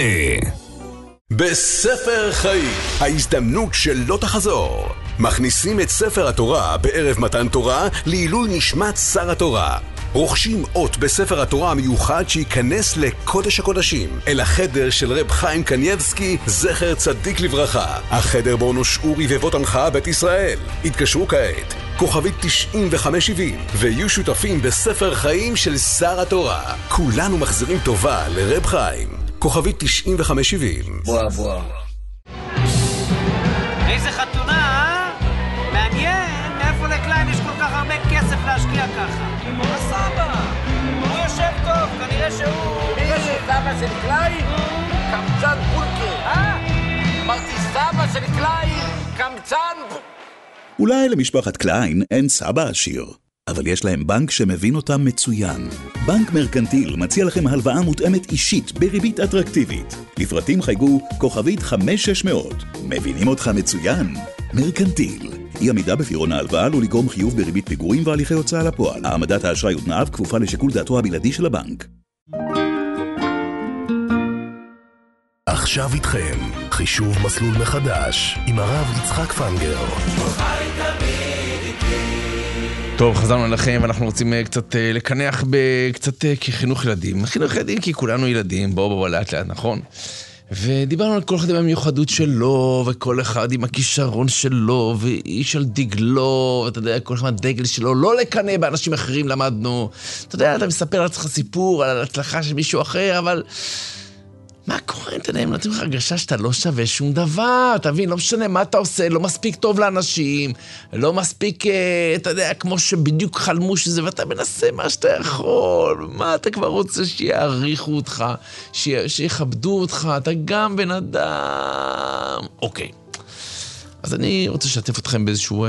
בספר חיים, ההזדמנות שלא תחזור. מכניסים את ספר התורה בערב מתן תורה לעילוי נשמת שר התורה. רוכשים אות בספר התורה המיוחד שייכנס לקודש הקודשים, אל החדר של רב חיים קנייבסקי, זכר צדיק לברכה. החדר בו נושעו רבבות עמך בית ישראל. התקשרו כעת, כוכבית תשעים וחמש שבעים, ויהיו שותפים בספר חיים של שר התורה. כולנו מחזירים טובה לרב חיים. כוכבית תשעים וחמש שבעים. בוא בוא. איזה חתונה, אה? מעניין, מאיפה לקליין יש כל כך הרבה כסף להשקיע ככה? הסבא, הוא יושב טוב, כנראה שהוא... מי זה סבא של קליין? קמצן פולקר, אה? אמרתי סבא של קליין, קמצן... אולי למשפחת קליין אין סבא עשיר, אבל יש להם בנק שמבין אותם מצוין. בנק מרקנטיל מציע לכם הלוואה מותאמת אישית בריבית אטרקטיבית. לפרטים חייגו כוכבית חמש שש מאות. מבינים אותך מצוין? מרקנטיל. אי עמידה בפירעון ההלוואה עלול לגרום חיוב בריבית פיגורים והליכי הוצאה לפועל. העמדת האשראי ותנאיו כפופה לשיקול דעתו הבלעדי של הבנק. עכשיו איתכם, חישוב מסלול מחדש עם הרב יצחק פנגר. טוב, חזרנו אליכם ואנחנו רוצים קצת לקנח בקצת כחינוך ילדים. חינוך ילדים כי כולנו ילדים, בואו בואו לאט לאט, נכון? ודיברנו על כל אחד עם המיוחדות שלו, וכל אחד עם הכישרון שלו, ואיש על דגלו, ואתה יודע, כל אחד מהדגל שלו, לא לקנא באנשים אחרים למדנו. אתה יודע, אתה מספר על עצמך סיפור, על ההצלחה של מישהו אחר, אבל... מה קורה? אתה יודע, הם נותנים לך הרגשה שאתה לא שווה שום דבר, אתה מבין? לא משנה מה אתה עושה, לא מספיק טוב לאנשים, לא מספיק, אתה יודע, כמו שבדיוק חלמו שזה, ואתה מנסה מה שאתה יכול, מה אתה כבר רוצה שיעריכו אותך, שיכבדו אותך, אתה גם בן אדם. אוקיי, אז אני רוצה לשתף אתכם באיזשהו...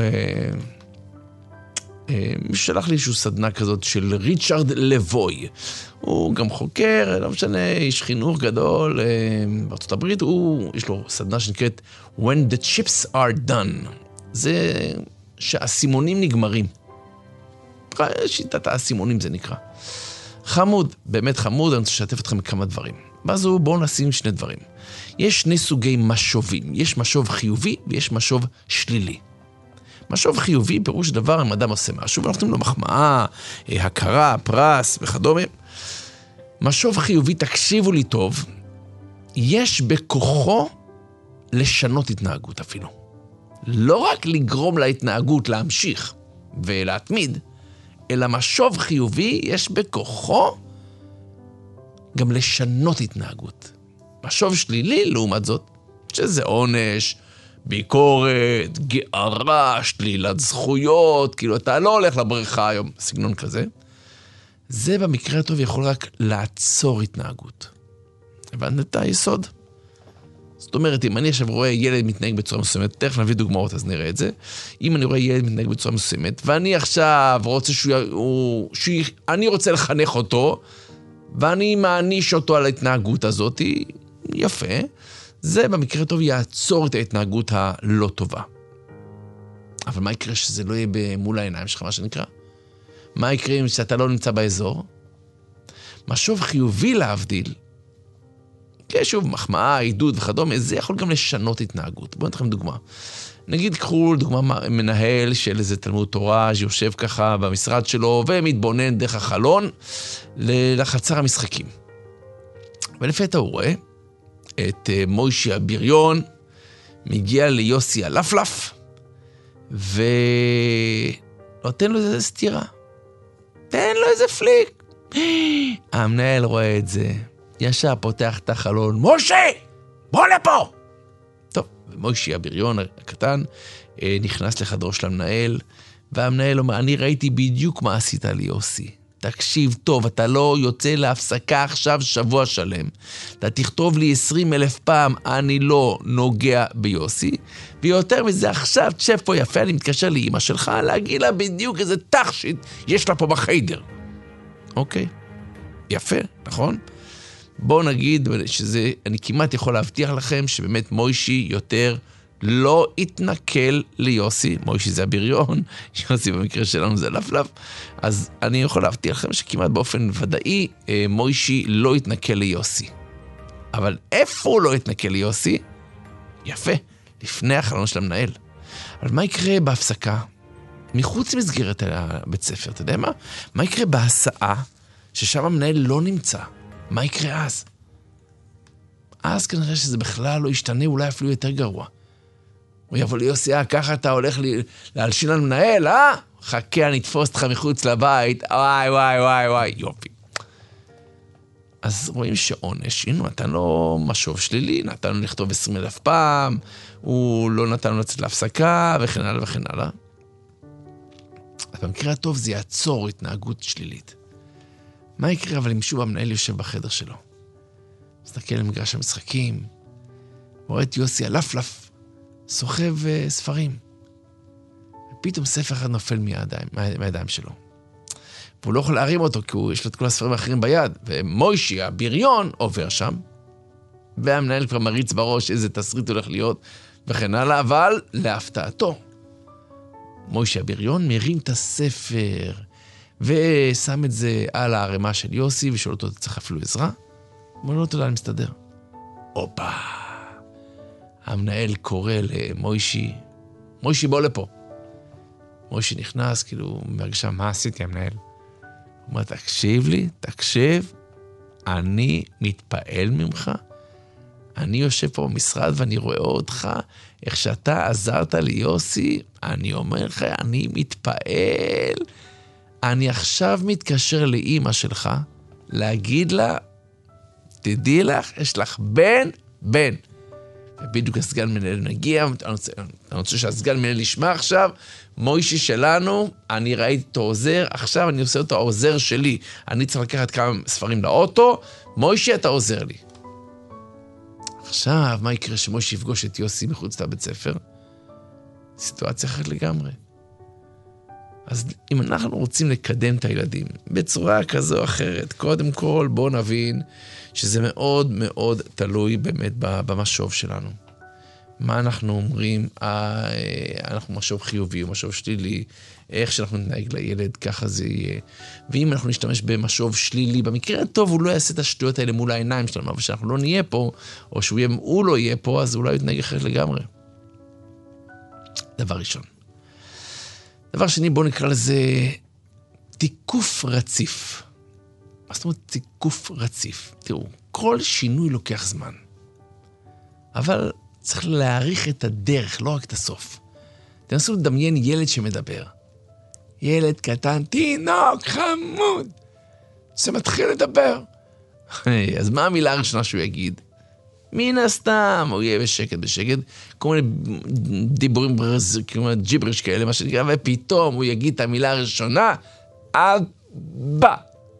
מי שלח לי איזשהו סדנה כזאת של ריצ'רד לבוי. הוא גם חוקר, לא משנה, איש חינוך גדול בארצות הברית. הוא, יש לו סדנה שנקראת When the chips are done. זה שהסימונים נגמרים. שיטת הסימונים זה נקרא. חמוד, באמת חמוד, אני רוצה לשתף אתכם בכמה דברים. ואז בואו נשים שני דברים. יש שני סוגי משובים. יש משוב חיובי ויש משוב שלילי. משוב חיובי, פירוש דבר, אם אדם עושה משהו, ואנחנו נותנים לו מחמאה, הכרה, פרס וכדומה. משוב חיובי, תקשיבו לי טוב, יש בכוחו לשנות התנהגות אפילו. לא רק לגרום להתנהגות להמשיך ולהתמיד, אלא משוב חיובי יש בכוחו גם לשנות התנהגות. משוב שלילי, לעומת זאת, שזה עונש, ביקורת, גערה, שלילת זכויות, כאילו אתה לא הולך לבריכה היום, סגנון כזה, זה במקרה הטוב יכול רק לעצור התנהגות. הבנת את היסוד? זאת אומרת, אם אני עכשיו רואה ילד מתנהג בצורה מסוימת, תכף נביא דוגמאות, אז נראה את זה. אם אני רואה ילד מתנהג בצורה מסוימת, ואני עכשיו רוצה שהוא, שהוא, אני רוצה לחנך אותו, ואני מעניש אותו על ההתנהגות הזאת, יפה, זה במקרה טוב יעצור את ההתנהגות הלא טובה. אבל מה יקרה שזה לא יהיה מול העיניים שלך, מה שנקרא? מה יקרה אם שאתה לא נמצא באזור? משוב חיובי להבדיל, שוב, מחמאה, עידוד וכדומה, זה יכול גם לשנות התנהגות. בואו נתכם דוגמה. נגיד, קחו דוגמה מנהל של איזה תלמוד תורה, שיושב ככה במשרד שלו, ומתבונן דרך החלון לחצר המשחקים. ולפתע הוא רואה את מוישי הבריון, מגיע ליוסי הלפלף, ונותן לו איזה סתירה. תן לו איזה פליק. המנהל רואה את זה. ישר פותח את החלון, משה, בוא לפה! טוב, ומוישי הבריון הקטן נכנס לחדרו של המנהל, והמנהל אומר, אני ראיתי בדיוק מה עשית לי, יוסי. תקשיב טוב, אתה לא יוצא להפסקה עכשיו שבוע שלם. אתה תכתוב לי עשרים אלף פעם, אני לא נוגע ביוסי, ויותר מזה עכשיו, תשב פה יפה, אני מתקשר לאמא שלך, להגיד לה בדיוק איזה תכשיט יש לה פה בחיידר. אוקיי, יפה, נכון? בואו נגיד שזה, אני כמעט יכול להבטיח לכם שבאמת מוישי יותר לא יתנקל ליוסי, מוישי זה הבריון, יוסי במקרה שלנו זה לפלף, אז אני יכול להבטיח לכם שכמעט באופן ודאי מוישי לא יתנקל ליוסי. אבל איפה הוא לא יתנקל ליוסי? יפה, לפני החלון של המנהל. אבל מה יקרה בהפסקה? מחוץ למסגרת הבית ספר, אתה יודע מה? מה יקרה בהסעה ששם המנהל לא נמצא? מה יקרה אז? אז כנראה שזה בכלל לא ישתנה, אולי אפילו יותר גרוע. הוא יבוא לי, יוסי, אה, ככה אתה הולך לי, להלשין על מנהל, אה? חכה, אני אתפוס אותך מחוץ לבית, וואי, וואי, וואי, וואי, יופי. אז רואים שעונש, הנה, נתן לו משוב שלילי, נתן לו לכתוב עשרים אלף פעם, הוא לא נתן לו לצאת להפסקה, וכן הלאה וכן הלאה. אז במקרה הטוב זה יעצור התנהגות שלילית. מה יקרה אבל אם שוב המנהל יושב בחדר שלו? מסתכל למגרש המשחקים, רואה את יוסי הלפלף, סוחב uh, ספרים. ופתאום ספר אחד נופל מידיים, מהידיים שלו. והוא לא יכול להרים אותו, כי הוא, יש לו את כל הספרים האחרים ביד. ומוישי, הבריון, עובר שם, והמנהל כבר מריץ בראש איזה תסריט הולך להיות, וכן הלאה, אבל להפתעתו. מוישי הבריון מרים את הספר, ושם את זה על הערימה של יוסי, ושואל אותו, אתה צריך אפילו עזרה? הוא אומר לו, תודה, אני מסתדר. אופה. המנהל קורא למוישי, מוישי בוא לפה. מוישי נכנס, כאילו, מרגישה, מה עשיתי המנהל? הוא אומר, תקשיב לי, תקשיב, אני מתפעל ממך, אני יושב פה במשרד ואני רואה אותך, איך שאתה עזרת לי יוסי, אני אומר לך, אני מתפעל, אני עכשיו מתקשר לאמא שלך, להגיד לה, תדעי לך, יש לך בן, בן. ובדיוק הסגן מנהל נגיע, אני רוצה, אני רוצה שהסגן מנהל ישמע עכשיו, מוישי שלנו, אני ראיתי אותו עוזר, עכשיו אני עושה אותו העוזר שלי, אני צריך לקחת כמה ספרים לאוטו, מוישי אתה עוזר לי. עכשיו, מה יקרה שמוישי יפגוש את יוסי מחוץ לבית ספר? סיטואציה אחרת לגמרי. אז אם אנחנו רוצים לקדם את הילדים בצורה כזו או אחרת, קודם כל בואו נבין שזה מאוד מאוד תלוי באמת במשוב שלנו. מה אנחנו אומרים, אה, אנחנו משוב חיובי או משוב שלילי, איך שאנחנו נתנהג לילד, ככה זה יהיה. ואם אנחנו נשתמש במשוב שלילי, במקרה הטוב הוא לא יעשה את השטויות האלה מול העיניים שלנו, אבל שאנחנו לא נהיה פה, או שהוא יהיה, הוא לא יהיה פה, אז אולי הוא יתנהג אחרת לגמרי. דבר ראשון. דבר שני, בואו נקרא לזה תיקוף רציף. מה זאת אומרת תיקוף רציף? תראו, כל שינוי לוקח זמן. אבל צריך להעריך את הדרך, לא רק את הסוף. תנסו לדמיין ילד שמדבר. ילד קטן, תינוק, חמוד. זה מתחיל לדבר. אז מה המילה הראשונה שהוא יגיד? מן הסתם, הוא יהיה בשקט בשקט, כל מיני דיבורים כמו ג'יבריש כאלה, מה שנקרא, ופתאום הוא יגיד את המילה הראשונה, אבא.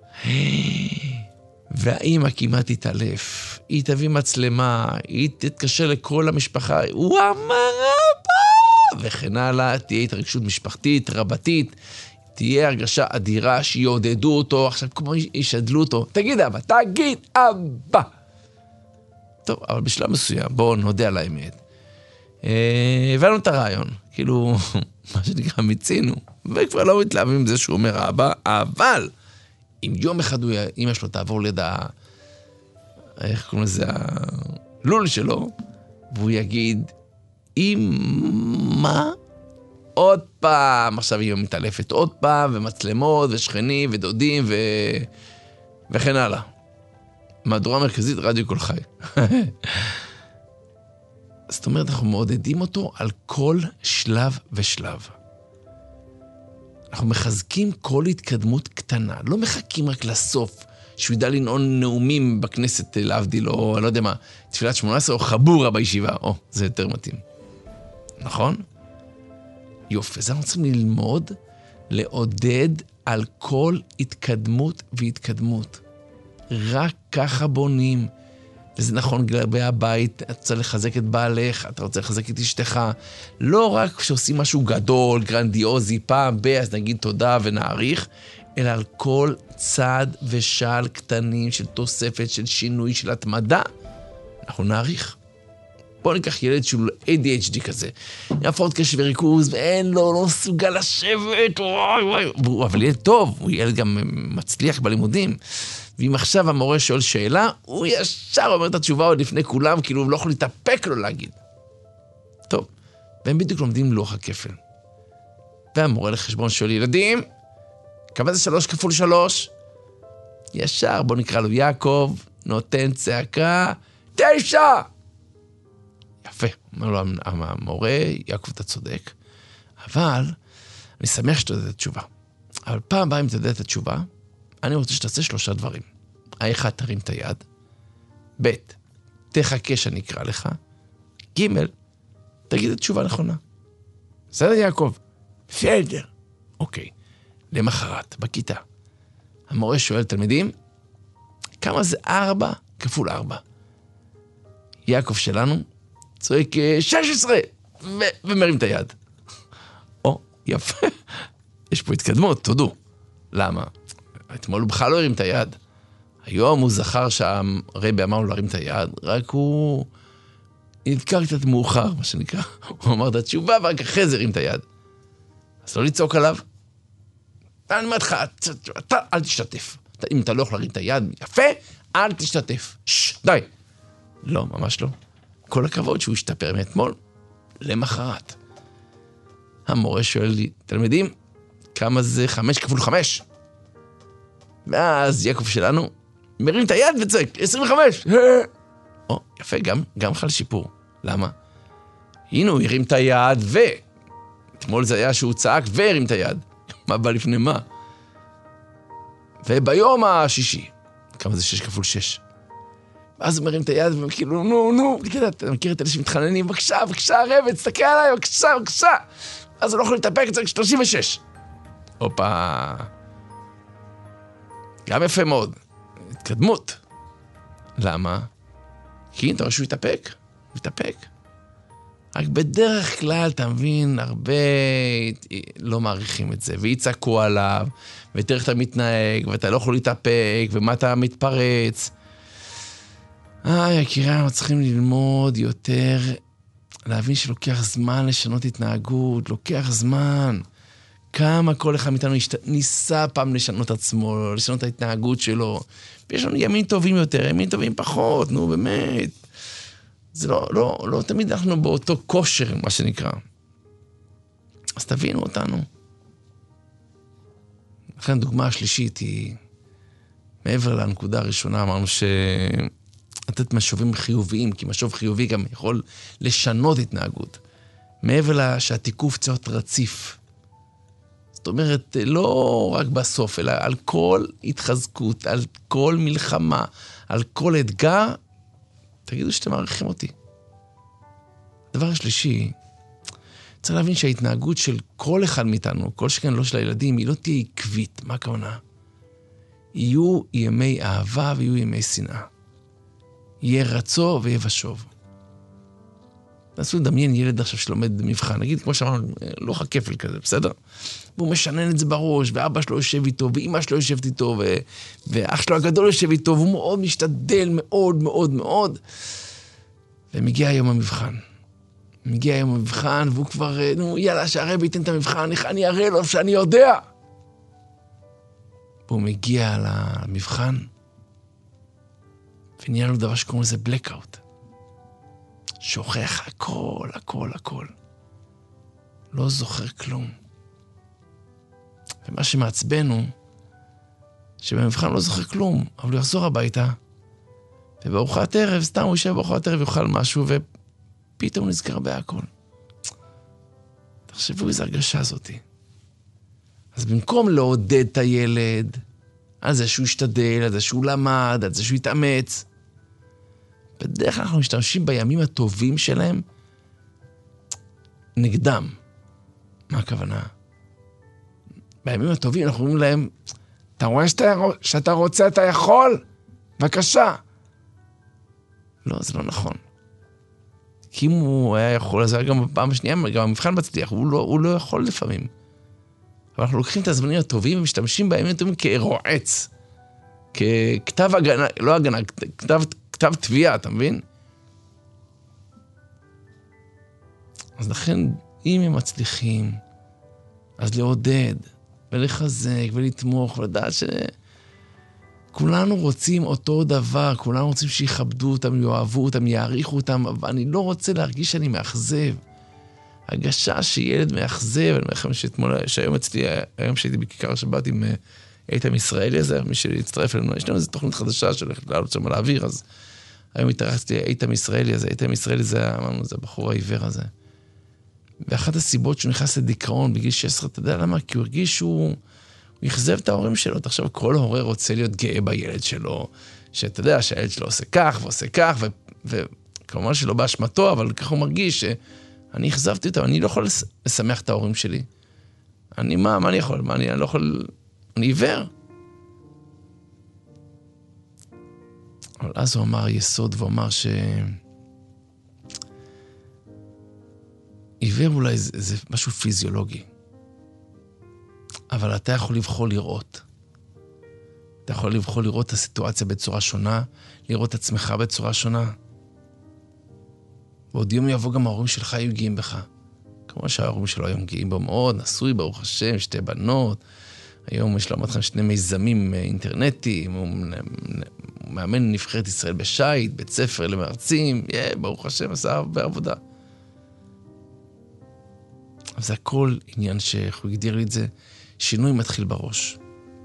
והאמא כמעט תתעלף, היא תביא מצלמה, היא תתקשר לכל המשפחה, הוא אמר אבא, וכן הלאה, תהיה התרגשות משפחתית, רבתית, תהיה הרגשה אדירה שיעודדו אותו, עכשיו כמו ישדלו אותו, תגיד אבא, תגיד אבא. טוב, אבל בשלב מסוים, בואו נודה על האמת. הבאנו את הרעיון, כאילו, מה שנקרא, מיצינו, וכבר לא מתלהבים עם זה שהוא אומר אבא, אבל אם יום אחד אמא שלו תעבור ליד ה... איך קוראים לזה? הלול שלו, והוא יגיד, אמא, עוד פעם, עכשיו היא מתעלפת עוד פעם, ומצלמות, ושכנים, ודודים, ו... וכן הלאה. מהדורה מרכזית, רדיו כל חי. זאת אומרת, אנחנו מעודדים אותו על כל שלב ושלב. אנחנו מחזקים כל התקדמות קטנה, לא מחכים רק לסוף, שהוא ידע לנעון נאומים בכנסת להבדיל, או לא יודע מה, תפילת שמונה עשרה, או חבורה בישיבה, או, זה יותר מתאים. נכון? יופי, אז אנחנו צריכים ללמוד, לעודד על כל התקדמות והתקדמות. רק ככה בונים. וזה נכון לגבי הבית, אתה רוצה לחזק את בעלך, אתה רוצה לחזק את אשתך. לא רק כשעושים משהו גדול, גרנדיוזי, פעם ב, אז נגיד תודה ונעריך, אלא על כל צעד ושעל קטנים של תוספת, של שינוי, של התמדה, אנחנו נעריך. בואו ניקח ילד שהוא איי די אייץ' די כזה, הפרעות קשב וריכוז, ואין לו, לא מסוגל לשבת, וואי וואי, אבל ילד טוב, הוא ילד גם מצליח בלימודים, ואם עכשיו המורה שואל שאלה, הוא ישר אומר את התשובה עוד לפני כולם, כאילו הוא לא יכול להתאפק לו להגיד. טוב, והם בדיוק לומדים לוח הכפל. והמורה לחשבון שואל ילדים, כמה זה שלוש כפול שלוש? ישר, בוא נקרא לו יעקב, נותן צעקה, תשע! יפה, אומר לו המורה, יעקב אתה צודק, אבל אני שמח שאתה יודע את התשובה. אבל פעם הבאה אם אתה יודע את התשובה, אני רוצה שתעשה שלושה דברים. האחד, תרים את היד. ב', תחכה שאני אקרא לך. ג', תגיד את התשובה נכונה. בסדר יעקב? בסדר. אוקיי. למחרת, בכיתה. המורה שואל תלמידים, כמה זה ארבע כפול ארבע? יעקב שלנו צועק שש עשרה, ו- ומרים את היד. או, יפה. יש פה התקדמות, תודו. למה? אתמול הוא בכלל לא הרים את היד. היום הוא זכר שהרבי אמר לו להרים את היד, רק הוא נדקר קצת מאוחר, מה שנקרא. הוא אמר את התשובה, ורק אחרי זה הרים את היד. אז לא לצעוק עליו. אני אומר לך, אתה אל תשתתף. אם אתה לא יכול להרים את היד, יפה, אל תשתתף. שש, די. לא, ממש לא. כל הכבוד שהוא השתפר מאתמול, למחרת. המורה שואל לי, תלמידים, כמה זה חמש כפול חמש? ואז יעקב שלנו מרים את היד וצועק, עשרים וחמש. או, יפה, גם, גם חל שיפור. למה? הנה הוא הרים את היד ו... אתמול זה היה שהוא צעק והרים את היד. מה בא לפני מה? וביום השישי, כמה זה שש כפול שש? ואז הוא מרים את היד וכאילו, נו, נו, אתה מכיר את אלה שמתחננים, בבקשה, בבקשה, הרב, תסתכל עליי, בבקשה, בבקשה. אז הוא לא יכול להתאפק, זה שלושים ושש. הופה. גם יפה מאוד. התקדמות. למה? כי אתה רואה שהוא יתאפק. הוא יתאפק. רק בדרך כלל, אתה מבין, הרבה לא מעריכים את זה, ויצעקו עליו, ותראה אתה מתנהג, ואתה לא יכול להתאפק, ומה אתה מתפרץ. אה, יקירה, אנחנו צריכים ללמוד יותר, להבין שלוקח זמן לשנות התנהגות, לוקח זמן. כמה כל אחד מאיתנו ניסה פעם לשנות עצמו, לשנות את ההתנהגות שלו. ויש לנו ימים טובים יותר, ימים טובים פחות, נו באמת. זה לא, לא, לא תמיד אנחנו באותו כושר, מה שנקרא. אז תבינו אותנו. לכן הדוגמה השלישית היא, מעבר לנקודה הראשונה, אמרנו שלתת משובים חיוביים, כי משוב חיובי גם יכול לשנות התנהגות. מעבר לה שהתיקוף צריך להיות רציף. זאת אומרת, לא רק בסוף, אלא על כל התחזקות, על כל מלחמה, על כל אתגר, תגידו שאתם מעריכים אותי. הדבר השלישי, צריך להבין שההתנהגות של כל אחד מאיתנו, כל שכן לא של הילדים, היא לא תהיה עקבית. מה הכוונה? יהיו ימי אהבה ויהיו ימי שנאה. יהיה רצו ויהיה ושוב. תנסו לדמיין ילד עכשיו שלומד מבחן, נגיד כמו שאמרנו, לא חכפל כזה, בסדר? והוא משנן את זה בראש, ואבא שלו יושב איתו, ואמא שלו יושבת איתו, ו... ואח שלו הגדול יושב איתו, והוא מאוד משתדל, מאוד מאוד מאוד. ומגיע היום המבחן. מגיע היום המבחן, והוא כבר, נו, יאללה, שהרב ייתן את המבחן, אני אראה לו שאני יודע. והוא מגיע למבחן, ונהיה לו דבר שקוראים לזה blackout. שוכח הכל, הכל, הכל. לא זוכר כלום. ומה שמעצבן הוא, שבמבחן לא זוכר כלום, אבל הוא יחזור הביתה, ובארוחת ערב, סתם הוא יושב בארוחת ערב, יאכל משהו, ופתאום הוא נזכר בהכל. תחשבו איזו הרגשה הזאת. אז במקום לעודד את הילד, על זה שהוא ישתדל, על זה שהוא למד, על זה שהוא יתאמץ, בדרך כלל אנחנו משתמשים בימים הטובים שלהם נגדם. מה הכוונה? בימים הטובים אנחנו אומרים להם, אתה רואה שאתה, שאתה רוצה, אתה יכול? בבקשה. לא, זה לא נכון. כי אם הוא היה יכול, אז היה גם בפעם השנייה, גם המבחן מצליח, הוא לא, הוא לא יכול לפעמים. אבל אנחנו לוקחים את הזמנים הטובים ומשתמשים בימים הטובים כרועץ. ככתב הגנה, לא הגנה, כתב, כתב תביעה, אתה מבין? אז לכן, אם הם מצליחים, אז לעודד, ולחזק, ולתמוך, ולדעת שכולנו רוצים אותו דבר, כולנו רוצים שיכבדו אותם, יאהבו אותם, יעריכו אותם, אבל אני לא רוצה להרגיש שאני מאכזב. הגשה שילד מאכזב, אני אומר לכם שאתמול, שהיום אצלי, היום שהייתי בכיכר השבת עם איתם ישראלי הזה, מי שהצטרף אלינו, יש לנו איזו תוכנית חדשה שהולכת לעלות שם לאוויר, אז היום התארחתי איתם ישראלי הזה, איתם ישראלי זה, אמרנו, זה הבחור העיוור הזה. ואחת הסיבות שהוא נכנס לדיכאון בגיל שש עשרה, אתה יודע למה? כי הוא הרגיש שהוא, הוא יחזב את ההורים שלו. עכשיו, כל הורה רוצה להיות גאה בילד שלו, שאתה יודע שהילד שלו עושה כך ועושה כך, וכמובן שלא באשמתו, אבל כך הוא מרגיש שאני יחזבתי אותו, אני לא יכול לשמח את ההורים שלי. אני מה, מה אני יכול? מה אני, אני לא יכול, אני עיוור. אבל אז הוא אמר יסוד, והוא אמר ש... עיוור אולי זה, זה משהו פיזיולוגי. אבל אתה יכול לבחור לראות. אתה יכול לבחור לראות את הסיטואציה בצורה שונה, לראות את עצמך בצורה שונה. ועוד יום יבוא גם ההורים שלך יהיו גאים בך. כמו שההורים שלו היום גאים בו מאוד, נשוי ברוך השם, שתי בנות. היום יש לו אמרתכם שני מיזמים אינטרנטיים, הוא מאמן נבחרת ישראל בשייט, בית ספר למרצים, yeah, ברוך השם, עשה הרבה עבודה. אבל זה הכל עניין שהוא הגדיר לי את זה, שינוי מתחיל בראש.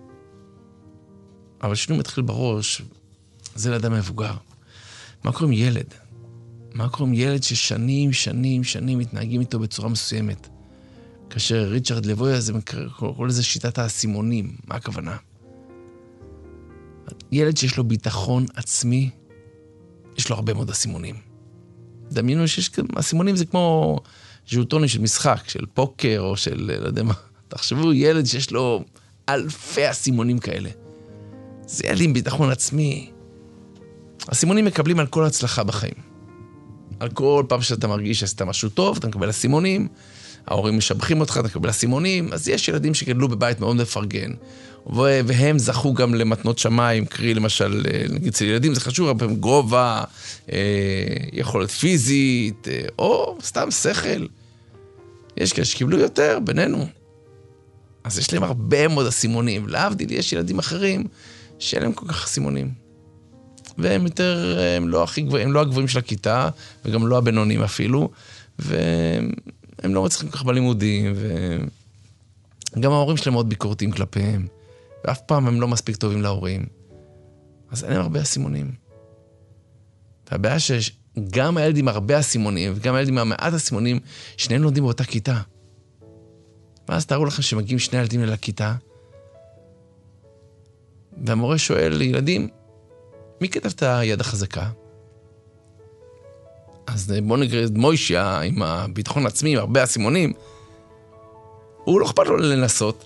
אבל שינוי מתחיל בראש, זה לאדם מבוגר. מה קוראים ילד? מה קוראים ילד ששנים, שנים, שנים מתנהגים איתו בצורה מסוימת? כאשר ריצ'רד לבוי הזה קורא לזה שיטת האסימונים. מה הכוונה? ילד שיש לו ביטחון עצמי, יש לו הרבה מאוד אסימונים. דמיינו שיש אסימונים זה כמו ז'וטונים של משחק, של פוקר או של, לא יודע מה. תחשבו, ילד שיש לו אלפי אסימונים כאלה. זה ילד עם ביטחון עצמי. אסימונים מקבלים על כל הצלחה בחיים. על כל פעם שאתה מרגיש שעשית משהו טוב, אתה מקבל אסימונים, ההורים משבחים אותך, אתה מקבל אסימונים, אז יש ילדים שגדלו בבית מאוד מפרגן, והם זכו גם למתנות שמיים, קרי למשל, נגיד אצל ילדים, זה חשוב, הרבה גובה, יכולת פיזית, או סתם שכל. יש כאלה שקיבלו יותר בינינו. אז יש להם הרבה מאוד אסימונים, להבדיל, יש ילדים אחרים שאין להם כל כך אסימונים. והם יותר, הם לא הכי גבוהים, הם לא הגבוהים של הכיתה, וגם לא הבינונים אפילו, והם לא מצליחים כל כך בלימודים, וגם ההורים שלהם מאוד ביקורתיים כלפיהם. ואף פעם הם לא מספיק טובים להורים, אז אין להם הרבה הסימונים. והבעיה שגם הילד עם הרבה הסימונים, וגם הילד עם המעט הסימונים, שניהם לומדים באותה כיתה. ואז תארו לכם שמגיעים שני ילדים לכיתה, והמורה שואל לילדים, מי כתב את היד החזקה? אז בואו נגרע את מוישה עם הביטחון עצמי, עם הרבה הסימונים, הוא לא אכפת לו לנסות.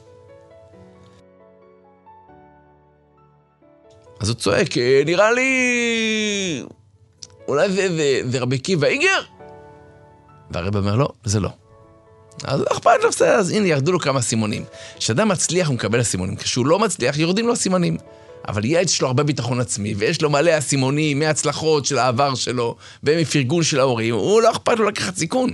אז הוא צועק, נראה לי, אולי זה, זה, זה רבי עקיבא איגר? והרב אומר, לא, זה לא. אז לא אכפת לו, בסדר, אז הנה ירדו לו כמה סימונים. כשאדם מצליח הוא מקבל הסימונים, כשהוא לא מצליח יורדים לו הסימונים. אבל יש לו הרבה ביטחון עצמי, ויש לו מלא הסימונים מההצלחות של העבר שלו, ומפרגון של ההורים, הוא לא אכפת לו לקחת סיכון.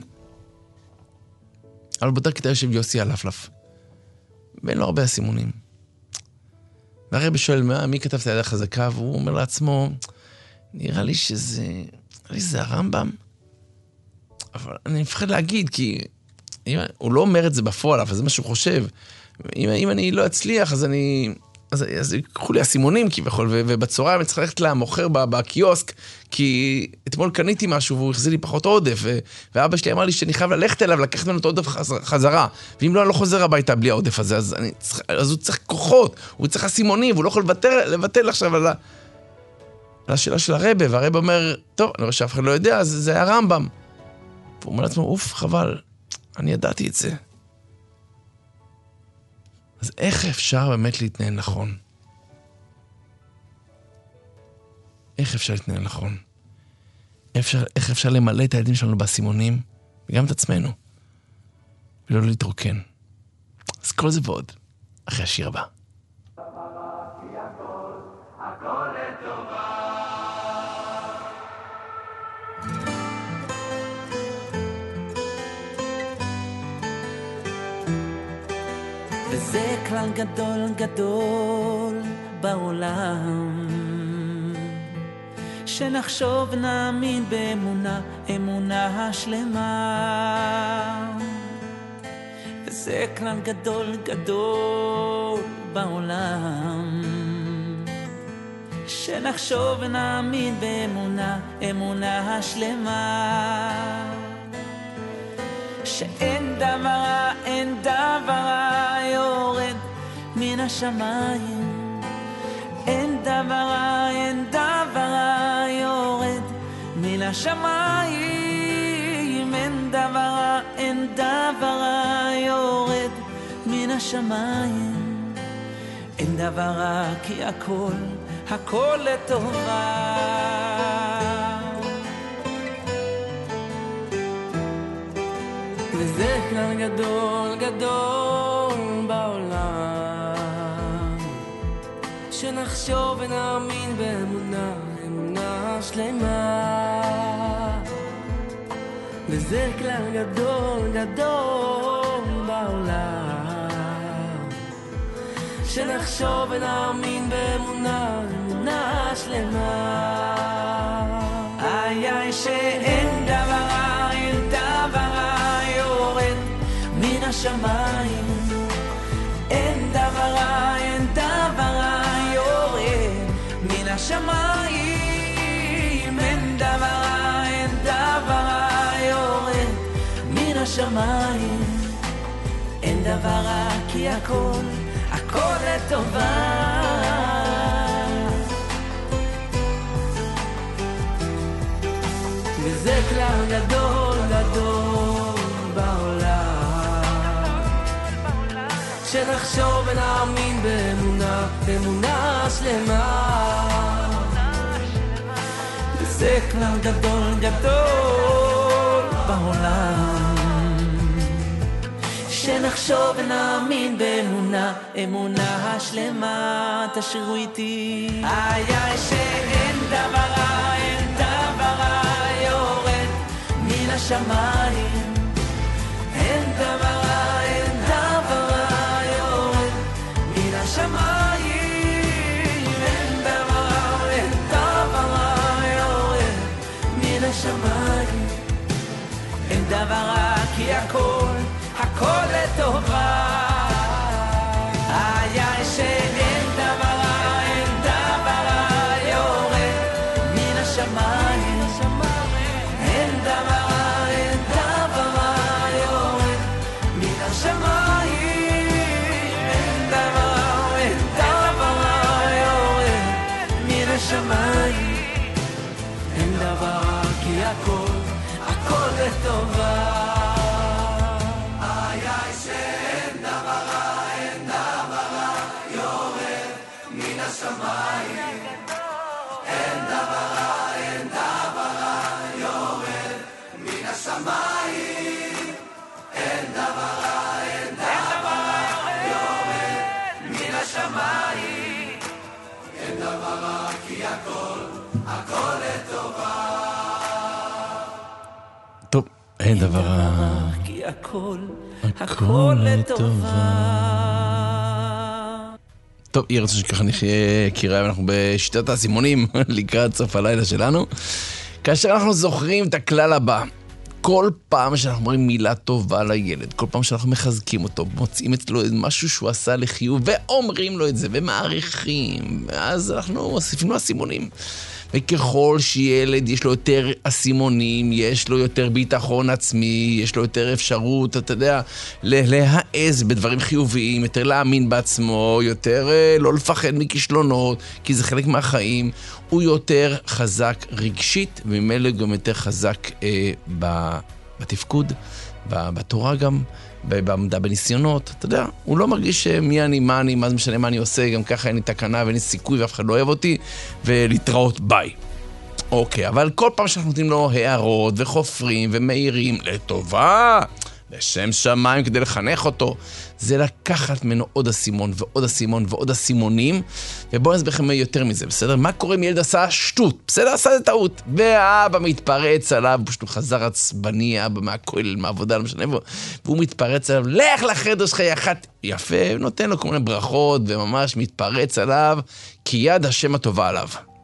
אבל באותה כיתה יושב יוסי אלפלף, ואין לו הרבה הסימונים. והרבי שואל, מה, מי כתב את היד החזקה? והוא אומר לעצמו, נראה לי שזה, נראה לי שזה הרמב"ם. אבל אני מפחד להגיד, כי אם, הוא לא אומר את זה בפועל, אבל זה מה שהוא חושב. אם, אם אני לא אצליח, אז אני... אז, אז יקחו לי הסימונים כביכול, ובצורה אני צריך ללכת למוכר בקיוסק, כי אתמול קניתי משהו והוא החזיר לי פחות עודף, ו, ואבא שלי אמר לי שאני חייב ללכת אליו, לקחת ממנו את העודף חזרה, ואם לא, אני לא חוזר הביתה בלי העודף הזה, אז, אני צריך, אז הוא צריך כוחות, הוא צריך הסימונים, והוא לא יכול לבטל, לבטל עכשיו על, ה, על השאלה של הרבא, והרבא אומר, טוב, אני רואה שאף אחד לא יודע, אז זה היה הרמב"ם. והוא אומר לעצמו, אוף, חבל, אני ידעתי את זה. אז איך אפשר באמת להתנהל נכון? איך אפשר להתנהל נכון? אפשר, איך אפשר למלא את הילדים שלנו בסימונים, וגם את עצמנו, ולא להתרוקן. אז כל זה ועוד, אחרי השיר הבא. וזה כלל גדול גדול בעולם, שנחשוב ונאמין באמונה, אמונה השלמה. וזה כלל גדול גדול בעולם, שנחשוב ונאמין באמונה, אמונה השלמה. שאין דבר, אין דבר יורד מן השמיים, אין דבר, אין דבר יורד מן השמיים, אין דבר, אין דבר יורד מן השמיים, אין דבר כי הכל, הכל לטובה. וזה כלל גדול גדול בעולם, שנחשוב ונאמין באמונה, אמונה שלמה. וזה כלל גדול גדול בעולם, שנחשוב ונאמין באמונה, אמונה שלמה. איי איי שאין דבר, אין דבר מן השמיים, אין דבר, אין דבר יורד מן השמיים, אין דבר, אין דבר יורד מן השמיים, אין דבר כי הכל, הכל לטובה. וזה כלל גדול גדול בעולם, שנחשוב ונאמין באמונה, אמונה שלמה. וזה כלל גדול גדול בעולם, שנחשוב ונאמין באמונה, אמונה שלמה. תשאירו איתי. איי איי שאין דבר, אין דבר יורד מן השמיים, אין דבר, אין דבר יורד מן השמיים, אין דבר, אין דבר יורד מן השמיים, אין דבר כי הכל, הכל לטובה. איי איי שאין השמיים, אין דבר רע, אין דבר רע, יורד מן השמיים, אין דבר רע, אין דבר רע, יורד מן השמיים, אין דבר רע, כי הכל, הכל לטובה. טוב, אין דבר רע, כי הכל, הכל לטובה. טוב, יהיה רצון שככה נחיה קירה, ואנחנו בשיטת הסימונים לקראת סוף הלילה שלנו. כאשר אנחנו זוכרים את הכלל הבא, כל פעם שאנחנו אומרים מילה טובה לילד, כל פעם שאנחנו מחזקים אותו, מוצאים אצלו משהו שהוא עשה לחיוב, ואומרים לו את זה, ומעריכים, אז אנחנו מוסיפים לו הסימונים. וככל שילד יש לו יותר אסימונים, יש לו יותר ביטחון עצמי, יש לו יותר אפשרות, אתה יודע, להעז בדברים חיוביים, יותר להאמין בעצמו, יותר לא לפחד מכישלונות, כי זה חלק מהחיים, הוא יותר חזק רגשית, וממילא גם יותר חזק אה, בתפקוד, בתורה גם, בעמדה בניסיונות, אתה יודע, הוא לא מרגיש מי אני, מה אני, מה זה משנה מה אני עושה, גם ככה אין לי תקנה ואין לי סיכוי ואף אחד לא אוהב אותי, ולהתראות ביי. אוקיי, אבל כל פעם שאנחנו נותנים לו הערות וחופרים ומאירים לטובה, לשם שמיים כדי לחנך אותו, זה לקחת ממנו עוד אסימון ועוד אסימון ועוד אסימונים, ובואו נסביר לכם יותר מזה, בסדר? מה קורה אם ילד עשה שטות? בסדר, עשה זה טעות, והאבא מתפרץ עליו, פשוט הוא חזר עצבני, אבא מהכולל, מהעבודה, לא משנה, והוא מתפרץ עליו, לך לחדר שלך יחת, יפה, נותן לו כל מיני ברכות, וממש מתפרץ עליו, כי יד השם הטובה עליו.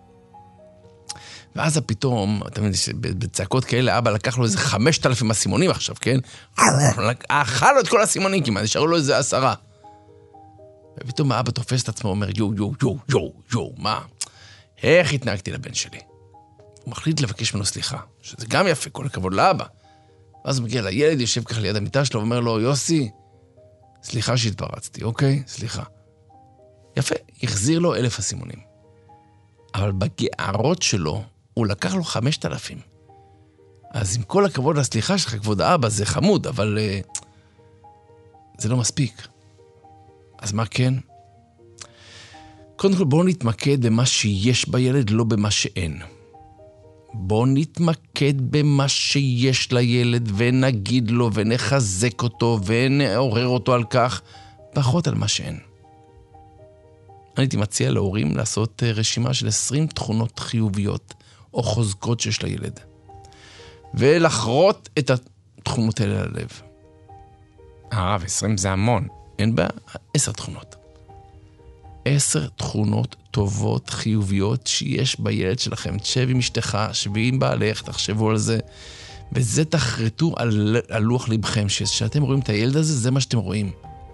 ואז פתאום, אתה מבין, בצעקות כאלה, אבא לקח לו איזה חמשת אלפים אסימונים עכשיו, כן? אכל לו את כל הסימונים כמעט, נשארו לו איזה עשרה. ופתאום האבא תופס את עצמו, אומר, יו, יו, יו, יו, יו, מה? איך התנהגתי לבן שלי? הוא מחליט לבקש ממנו סליחה, שזה גם יפה, כל הכבוד לאבא. ואז הוא מגיע לילד, יושב ככה ליד המיטה שלו, ואומר לו, יוסי, סליחה שהתפרצתי, אוקיי? סליחה. יפה, החזיר לו אלף הסימונים. אבל בגערות שלו, הוא לקח לו חמשת אלפים. אז עם כל הכבוד לסליחה שלך, כבוד האבא, זה חמוד, אבל uh, זה לא מספיק. אז מה כן? קודם כל, בואו נתמקד במה שיש בילד, לא במה שאין. בואו נתמקד במה שיש לילד, ונגיד לו, ונחזק אותו, ונעורר אותו על כך, פחות על מה שאין. אני הייתי מציע להורים לעשות רשימה של עשרים תכונות חיוביות או חוזקות שיש לילד. ולחרות את התכונות האלה ללב. הרב, עשרים זה המון. אין בה עשר תכונות. עשר תכונות טובות, חיוביות, שיש בילד שלכם. תשב עם אשתך, שבי עם בעלך, תחשבו על זה. וזה תחרטו על, על לוח לבכם, שאתם רואים את הילד הזה, זה מה שאתם רואים.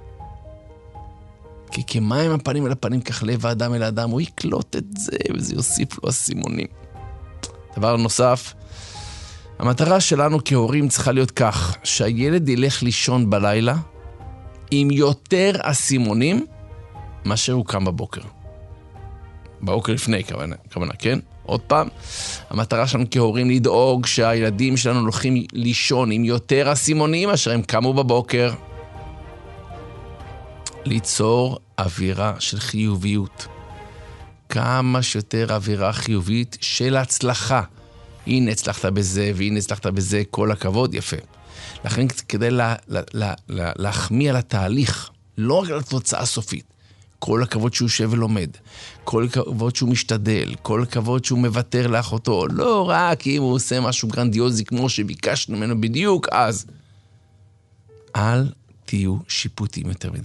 כי כמים הפנים אל הפנים, כך לב האדם אל האדם, הוא יקלוט את זה, וזה יוסיף לו הסימונים. דבר נוסף, המטרה שלנו כהורים צריכה להיות כך, שהילד ילך לישון בלילה, עם יותר הסימונים, מאשר הוא קם בבוקר. בבוקר לפני, כוונה, כוונה, כן? עוד פעם, המטרה שלנו כהורים לדאוג שהילדים שלנו הולכים לישון עם יותר הסימונים, אשר הם קמו בבוקר. ליצור אווירה של חיוביות. כמה שיותר אווירה חיובית של הצלחה. הנה הצלחת בזה, והנה הצלחת בזה, כל הכבוד, יפה. לכן כדי לה, לה, לה, לה, להחמיא על התהליך, לא רק על התוצאה הסופית. כל הכבוד שהוא יושב ולומד, כל הכבוד שהוא משתדל, כל הכבוד שהוא מוותר לאחותו, לא רק אם הוא עושה משהו גרנדיוזי כמו שביקשנו ממנו בדיוק, אז אל תהיו שיפוטים יותר מדי.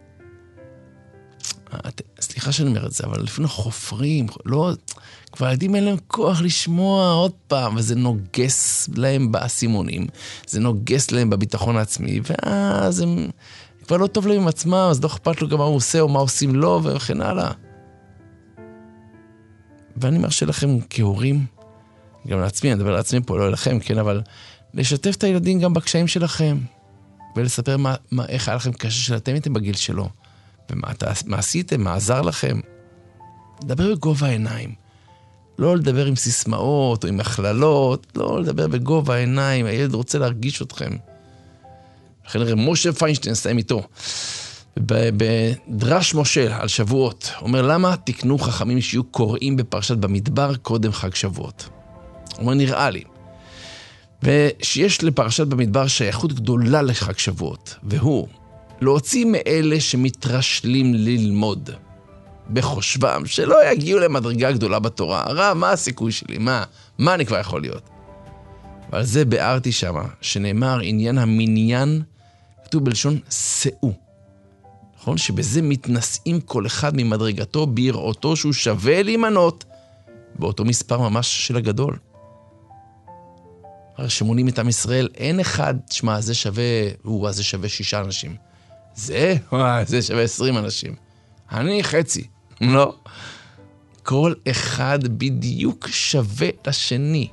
סליחה שאני אומר את זה, אבל לפעמים חופרים, לא, כבר ילדים אין להם כוח לשמוע עוד פעם, וזה נוגס להם באסימונים, זה נוגס להם בביטחון העצמי, ואז הם כבר לא טוב להם עם עצמם, אז לא אכפת לו גם מה הוא עושה או מה עושים לו, וכן הלאה. ואני מרשה לכם כהורים, גם לעצמי, אני מדבר לעצמי פה, לא לכם, כן, אבל לשתף את הילדים גם בקשיים שלכם, ולספר מה, מה, איך היה לכם קשה שאתם הייתם בגיל שלו, ומה מה עשיתם, מה עזר לכם. לדבר בגובה העיניים. לא לדבר עם סיסמאות או עם הכללות, לא לדבר בגובה העיניים, הילד רוצה להרגיש אתכם. לכן נראה, משה פיינשטיין, סיים איתו. בדרש משה על שבועות, אומר, למה תקנו חכמים שיהיו קוראים בפרשת במדבר קודם חג שבועות? אומר, נראה לי. ושיש לפרשת במדבר שייכות גדולה לחג שבועות, והוא להוציא מאלה שמתרשלים ללמוד בחושבם, שלא יגיעו למדרגה גדולה בתורה. הרב, מה הסיכוי שלי? מה? מה אני כבר יכול להיות? ועל זה ביארתי שמה, שנאמר עניין המניין, כתוב בלשון שאו. נכון? שבזה מתנשאים כל אחד ממדרגתו ביראותו שהוא שווה להימנות באותו מספר ממש של הגדול. הרי שמונים את עם ישראל, אין אחד, שמה, זה שווה, הוא, זה שווה שישה אנשים. זה, וואי, זה שווה עשרים אנשים. אני חצי, לא. כל אחד בדיוק שווה לשני.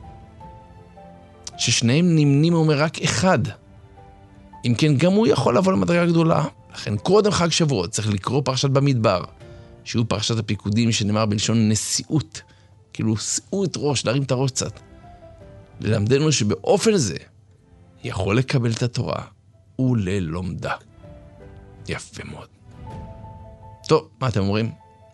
ששניהם נמנים אומר רק אחד. אם כן, גם הוא יכול לבוא למדרגה גדולה. לכן, קודם חג שבועות צריך לקרוא פרשת במדבר, שהוא פרשת הפיקודים שנאמר בלשון נשיאות. כאילו, שאו את ראש, להרים את הראש קצת. ללמדנו שבאופן זה יכול לקבל את התורה וללומדה. יפה מאוד. טוב, מה אתם אומרים?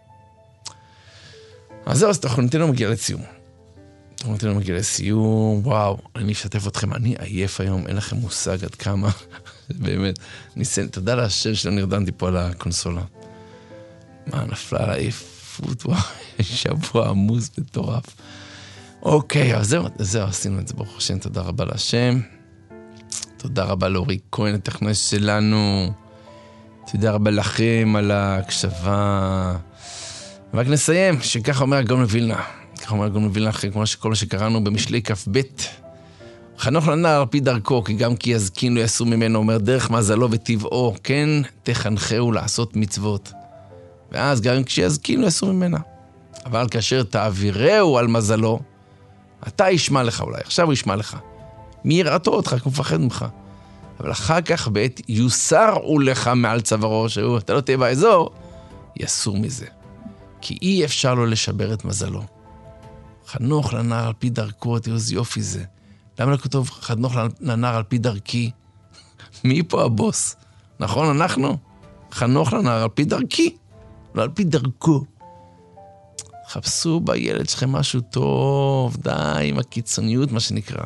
אז זהו, אז תוכניתנו מגיע לסיום. תוכניתנו מגיע לסיום, וואו, אני אשתף אתכם, אני עייף היום, אין לכם מושג עד כמה, באמת, ניסן, תודה להשם שלא נרדמתי פה על הקונסולה. מה, נפלה על העייפות, וואו, שבוע עמוס מטורף. אוקיי, אז זהו, זהו, עשינו את זה, ברוך השם, תודה רבה להשם. תודה רבה לאורי כהן, הטכנאי שלנו. תודה רבה לכם על ההקשבה. רק נסיים, שככה אומר הגאון מווילנה. ככה אומר הגאון מווילנה, אחרי כל מה שקראנו במשלי כף בית. חנוך לנער על פי דרכו, כי גם כי יזקין לא יעשו ממנו, אומר דרך מזלו וטבעו, כן תחנכהו לעשות מצוות. ואז גם כשיזקין לא יעשו ממנה. אבל כאשר תעבירהו על מזלו, אתה ישמע לך אולי, עכשיו הוא ישמע לך. מי יראתו אותך, כי הוא מפחד ממך. אבל אחר כך בעת יוסרו לך מעל צווארו, שהוא, אתה לא תהיה באזור, יסור מזה. כי אי אפשר לו לשבר את מזלו. חנוך לנער על פי דרכו, תראו איזה יופי זה. למה לא כתוב חנוך לנער על פי דרכי? מי פה הבוס? נכון, אנחנו? חנוך לנער על פי דרכי, לא על פי דרכו. חפשו בילד שלכם משהו טוב, די עם הקיצוניות, מה שנקרא.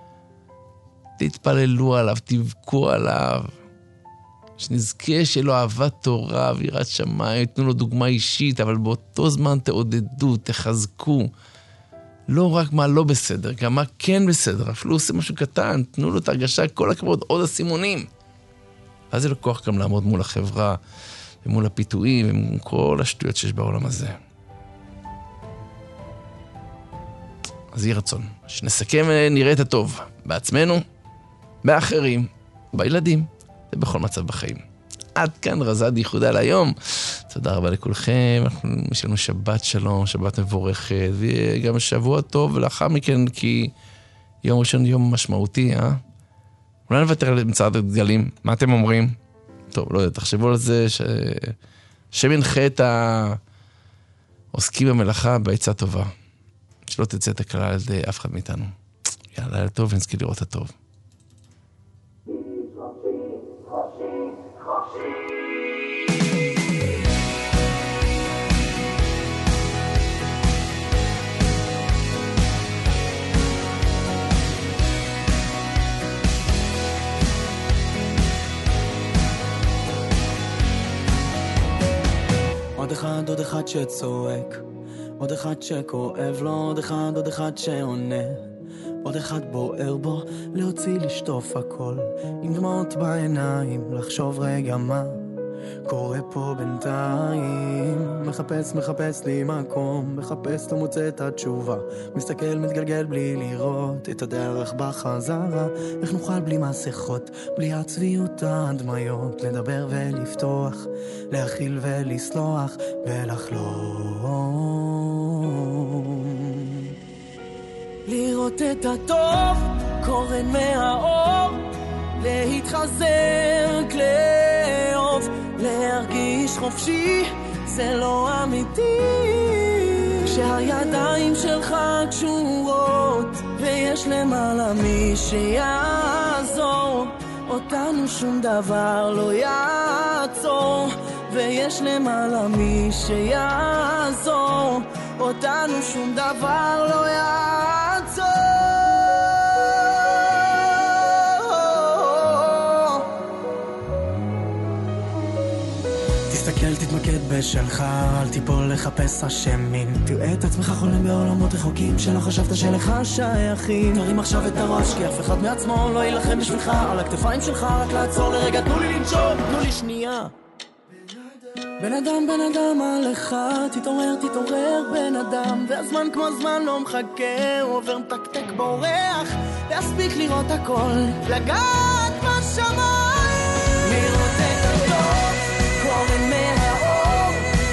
תתפללו עליו, תבכו עליו. שנזכה שלו אהבת תורה ויראת שמיים, תנו לו דוגמה אישית, אבל באותו זמן תעודדו, תחזקו. לא רק מה לא בסדר, גם מה כן בסדר. אפילו עושה משהו קטן, תנו לו את הרגשה, כל הכבוד, עוד הסימונים. אז זה לקוח גם לעמוד מול החברה, ומול הפיתויים, ומול כל השטויות שיש בעולם הזה. אז יהיה רצון. שנסכם ונראה את הטוב. בעצמנו, באחרים, בילדים, ובכל מצב בחיים. עד כאן רזד ייחודה להיום. תודה רבה לכולכם. יש לנו שבת שלום, שבת מבורכת, וגם שבוע טוב, ולאחר מכן, כי יום ראשון יום משמעותי, אה? אולי נוותר על מצעד הדגלים. מה אתם אומרים? טוב, לא יודע, תחשבו על זה, ש... שמנחה את העוסקים במלאכה בעצה טובה. שלא תצא את הקלה על ידי אף אחד מאיתנו. יאללה, לילה טוב, ונזכיר לראות הטוב. עוד אחד, עוד אחד שצועק, עוד אחד שכואב לו, עוד אחד, עוד אחד שעונה, עוד אחד בוער בו, להוציא לשטוף הכל, עם דמעות בעיניים, לחשוב רגע מה קורה פה בינתיים. מחפש, מחפש לי מקום, מחפש לא מוצא את התשובה, מסתכל, מתגלגל בלי לראות את הדרך בחזרה. איך נוכל בלי מסכות, בלי הצביעות הדמיות, לדבר ולפתוח, להכיל ולסלוח ולחלום, לראות את הטוב קורן מהאור, להתחזק, לאהוב, להרגיש חופשי, זה לא אמיתי כשהידיים שלך קשורות ויש למעלה מי שיעזור אותנו, שום דבר לא יעצור. שיעזור, ויש למעלה מי שיעזור, אותנו שום דבר לא יעצור. תסתכל, תתמקד בשלך, אל תיפול לחפש אשמים. תראה את עצמך חולם בעולמות רחוקים שלא חשבת שלך שייכים. תרים עכשיו את הראש, כי אף אחד מעצמו לא ילחם בשבילך. על הכתפיים שלך רק לעצור לרגע, תנו לי לנשום, תנו לי שנייה. בן אדם, בן אדם עליך, תתעורר, תתעורר בן אדם. והזמן כמו זמן לא מחכה, עובר מתקתק בורח, להספיק לראות הכל, לגעת בשמיים, לראות את הטוב קורן מהאור,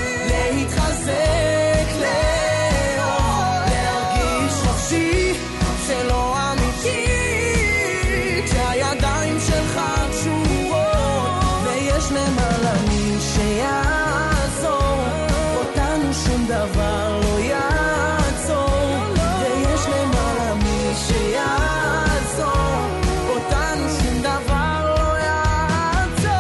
להתחזק לאור, להרגיש חופשי שלא אמיתי, כשהידיים שלך קשורות, ויש למעלה מי שיעזור, אותנו שום דבר לא יעצור, ויש למעלה מי שיעזור, אותנו שום דבר לא יעצור.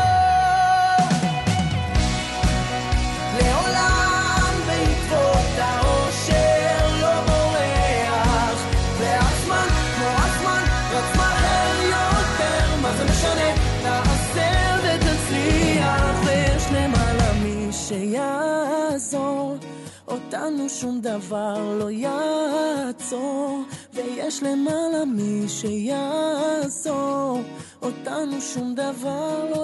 לעולם בעקבות האושר לא בורח, והזמן כמו הזמן רץ מהר יותר, מה זה משנה, תעשה ותצליח, ויש למעלה מי שיעזור, אותנו שום דבר לא יעצור, ויש למעלה מי שיעזור, אותנו שום דבר לא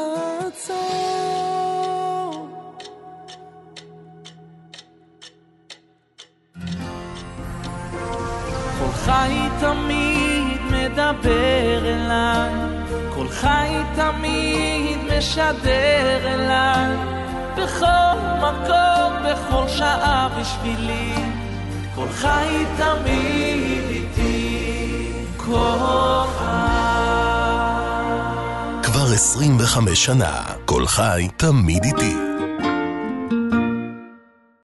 יעצור. כל חי תמיד מדבר אליי, כל חי תמיד משדר אליי, בכל מקום, בכל שעה בשבילי, כל חי תמיד איתי, כל חי. כבר עשרים וחמש שנה, כל חי תמיד איתי.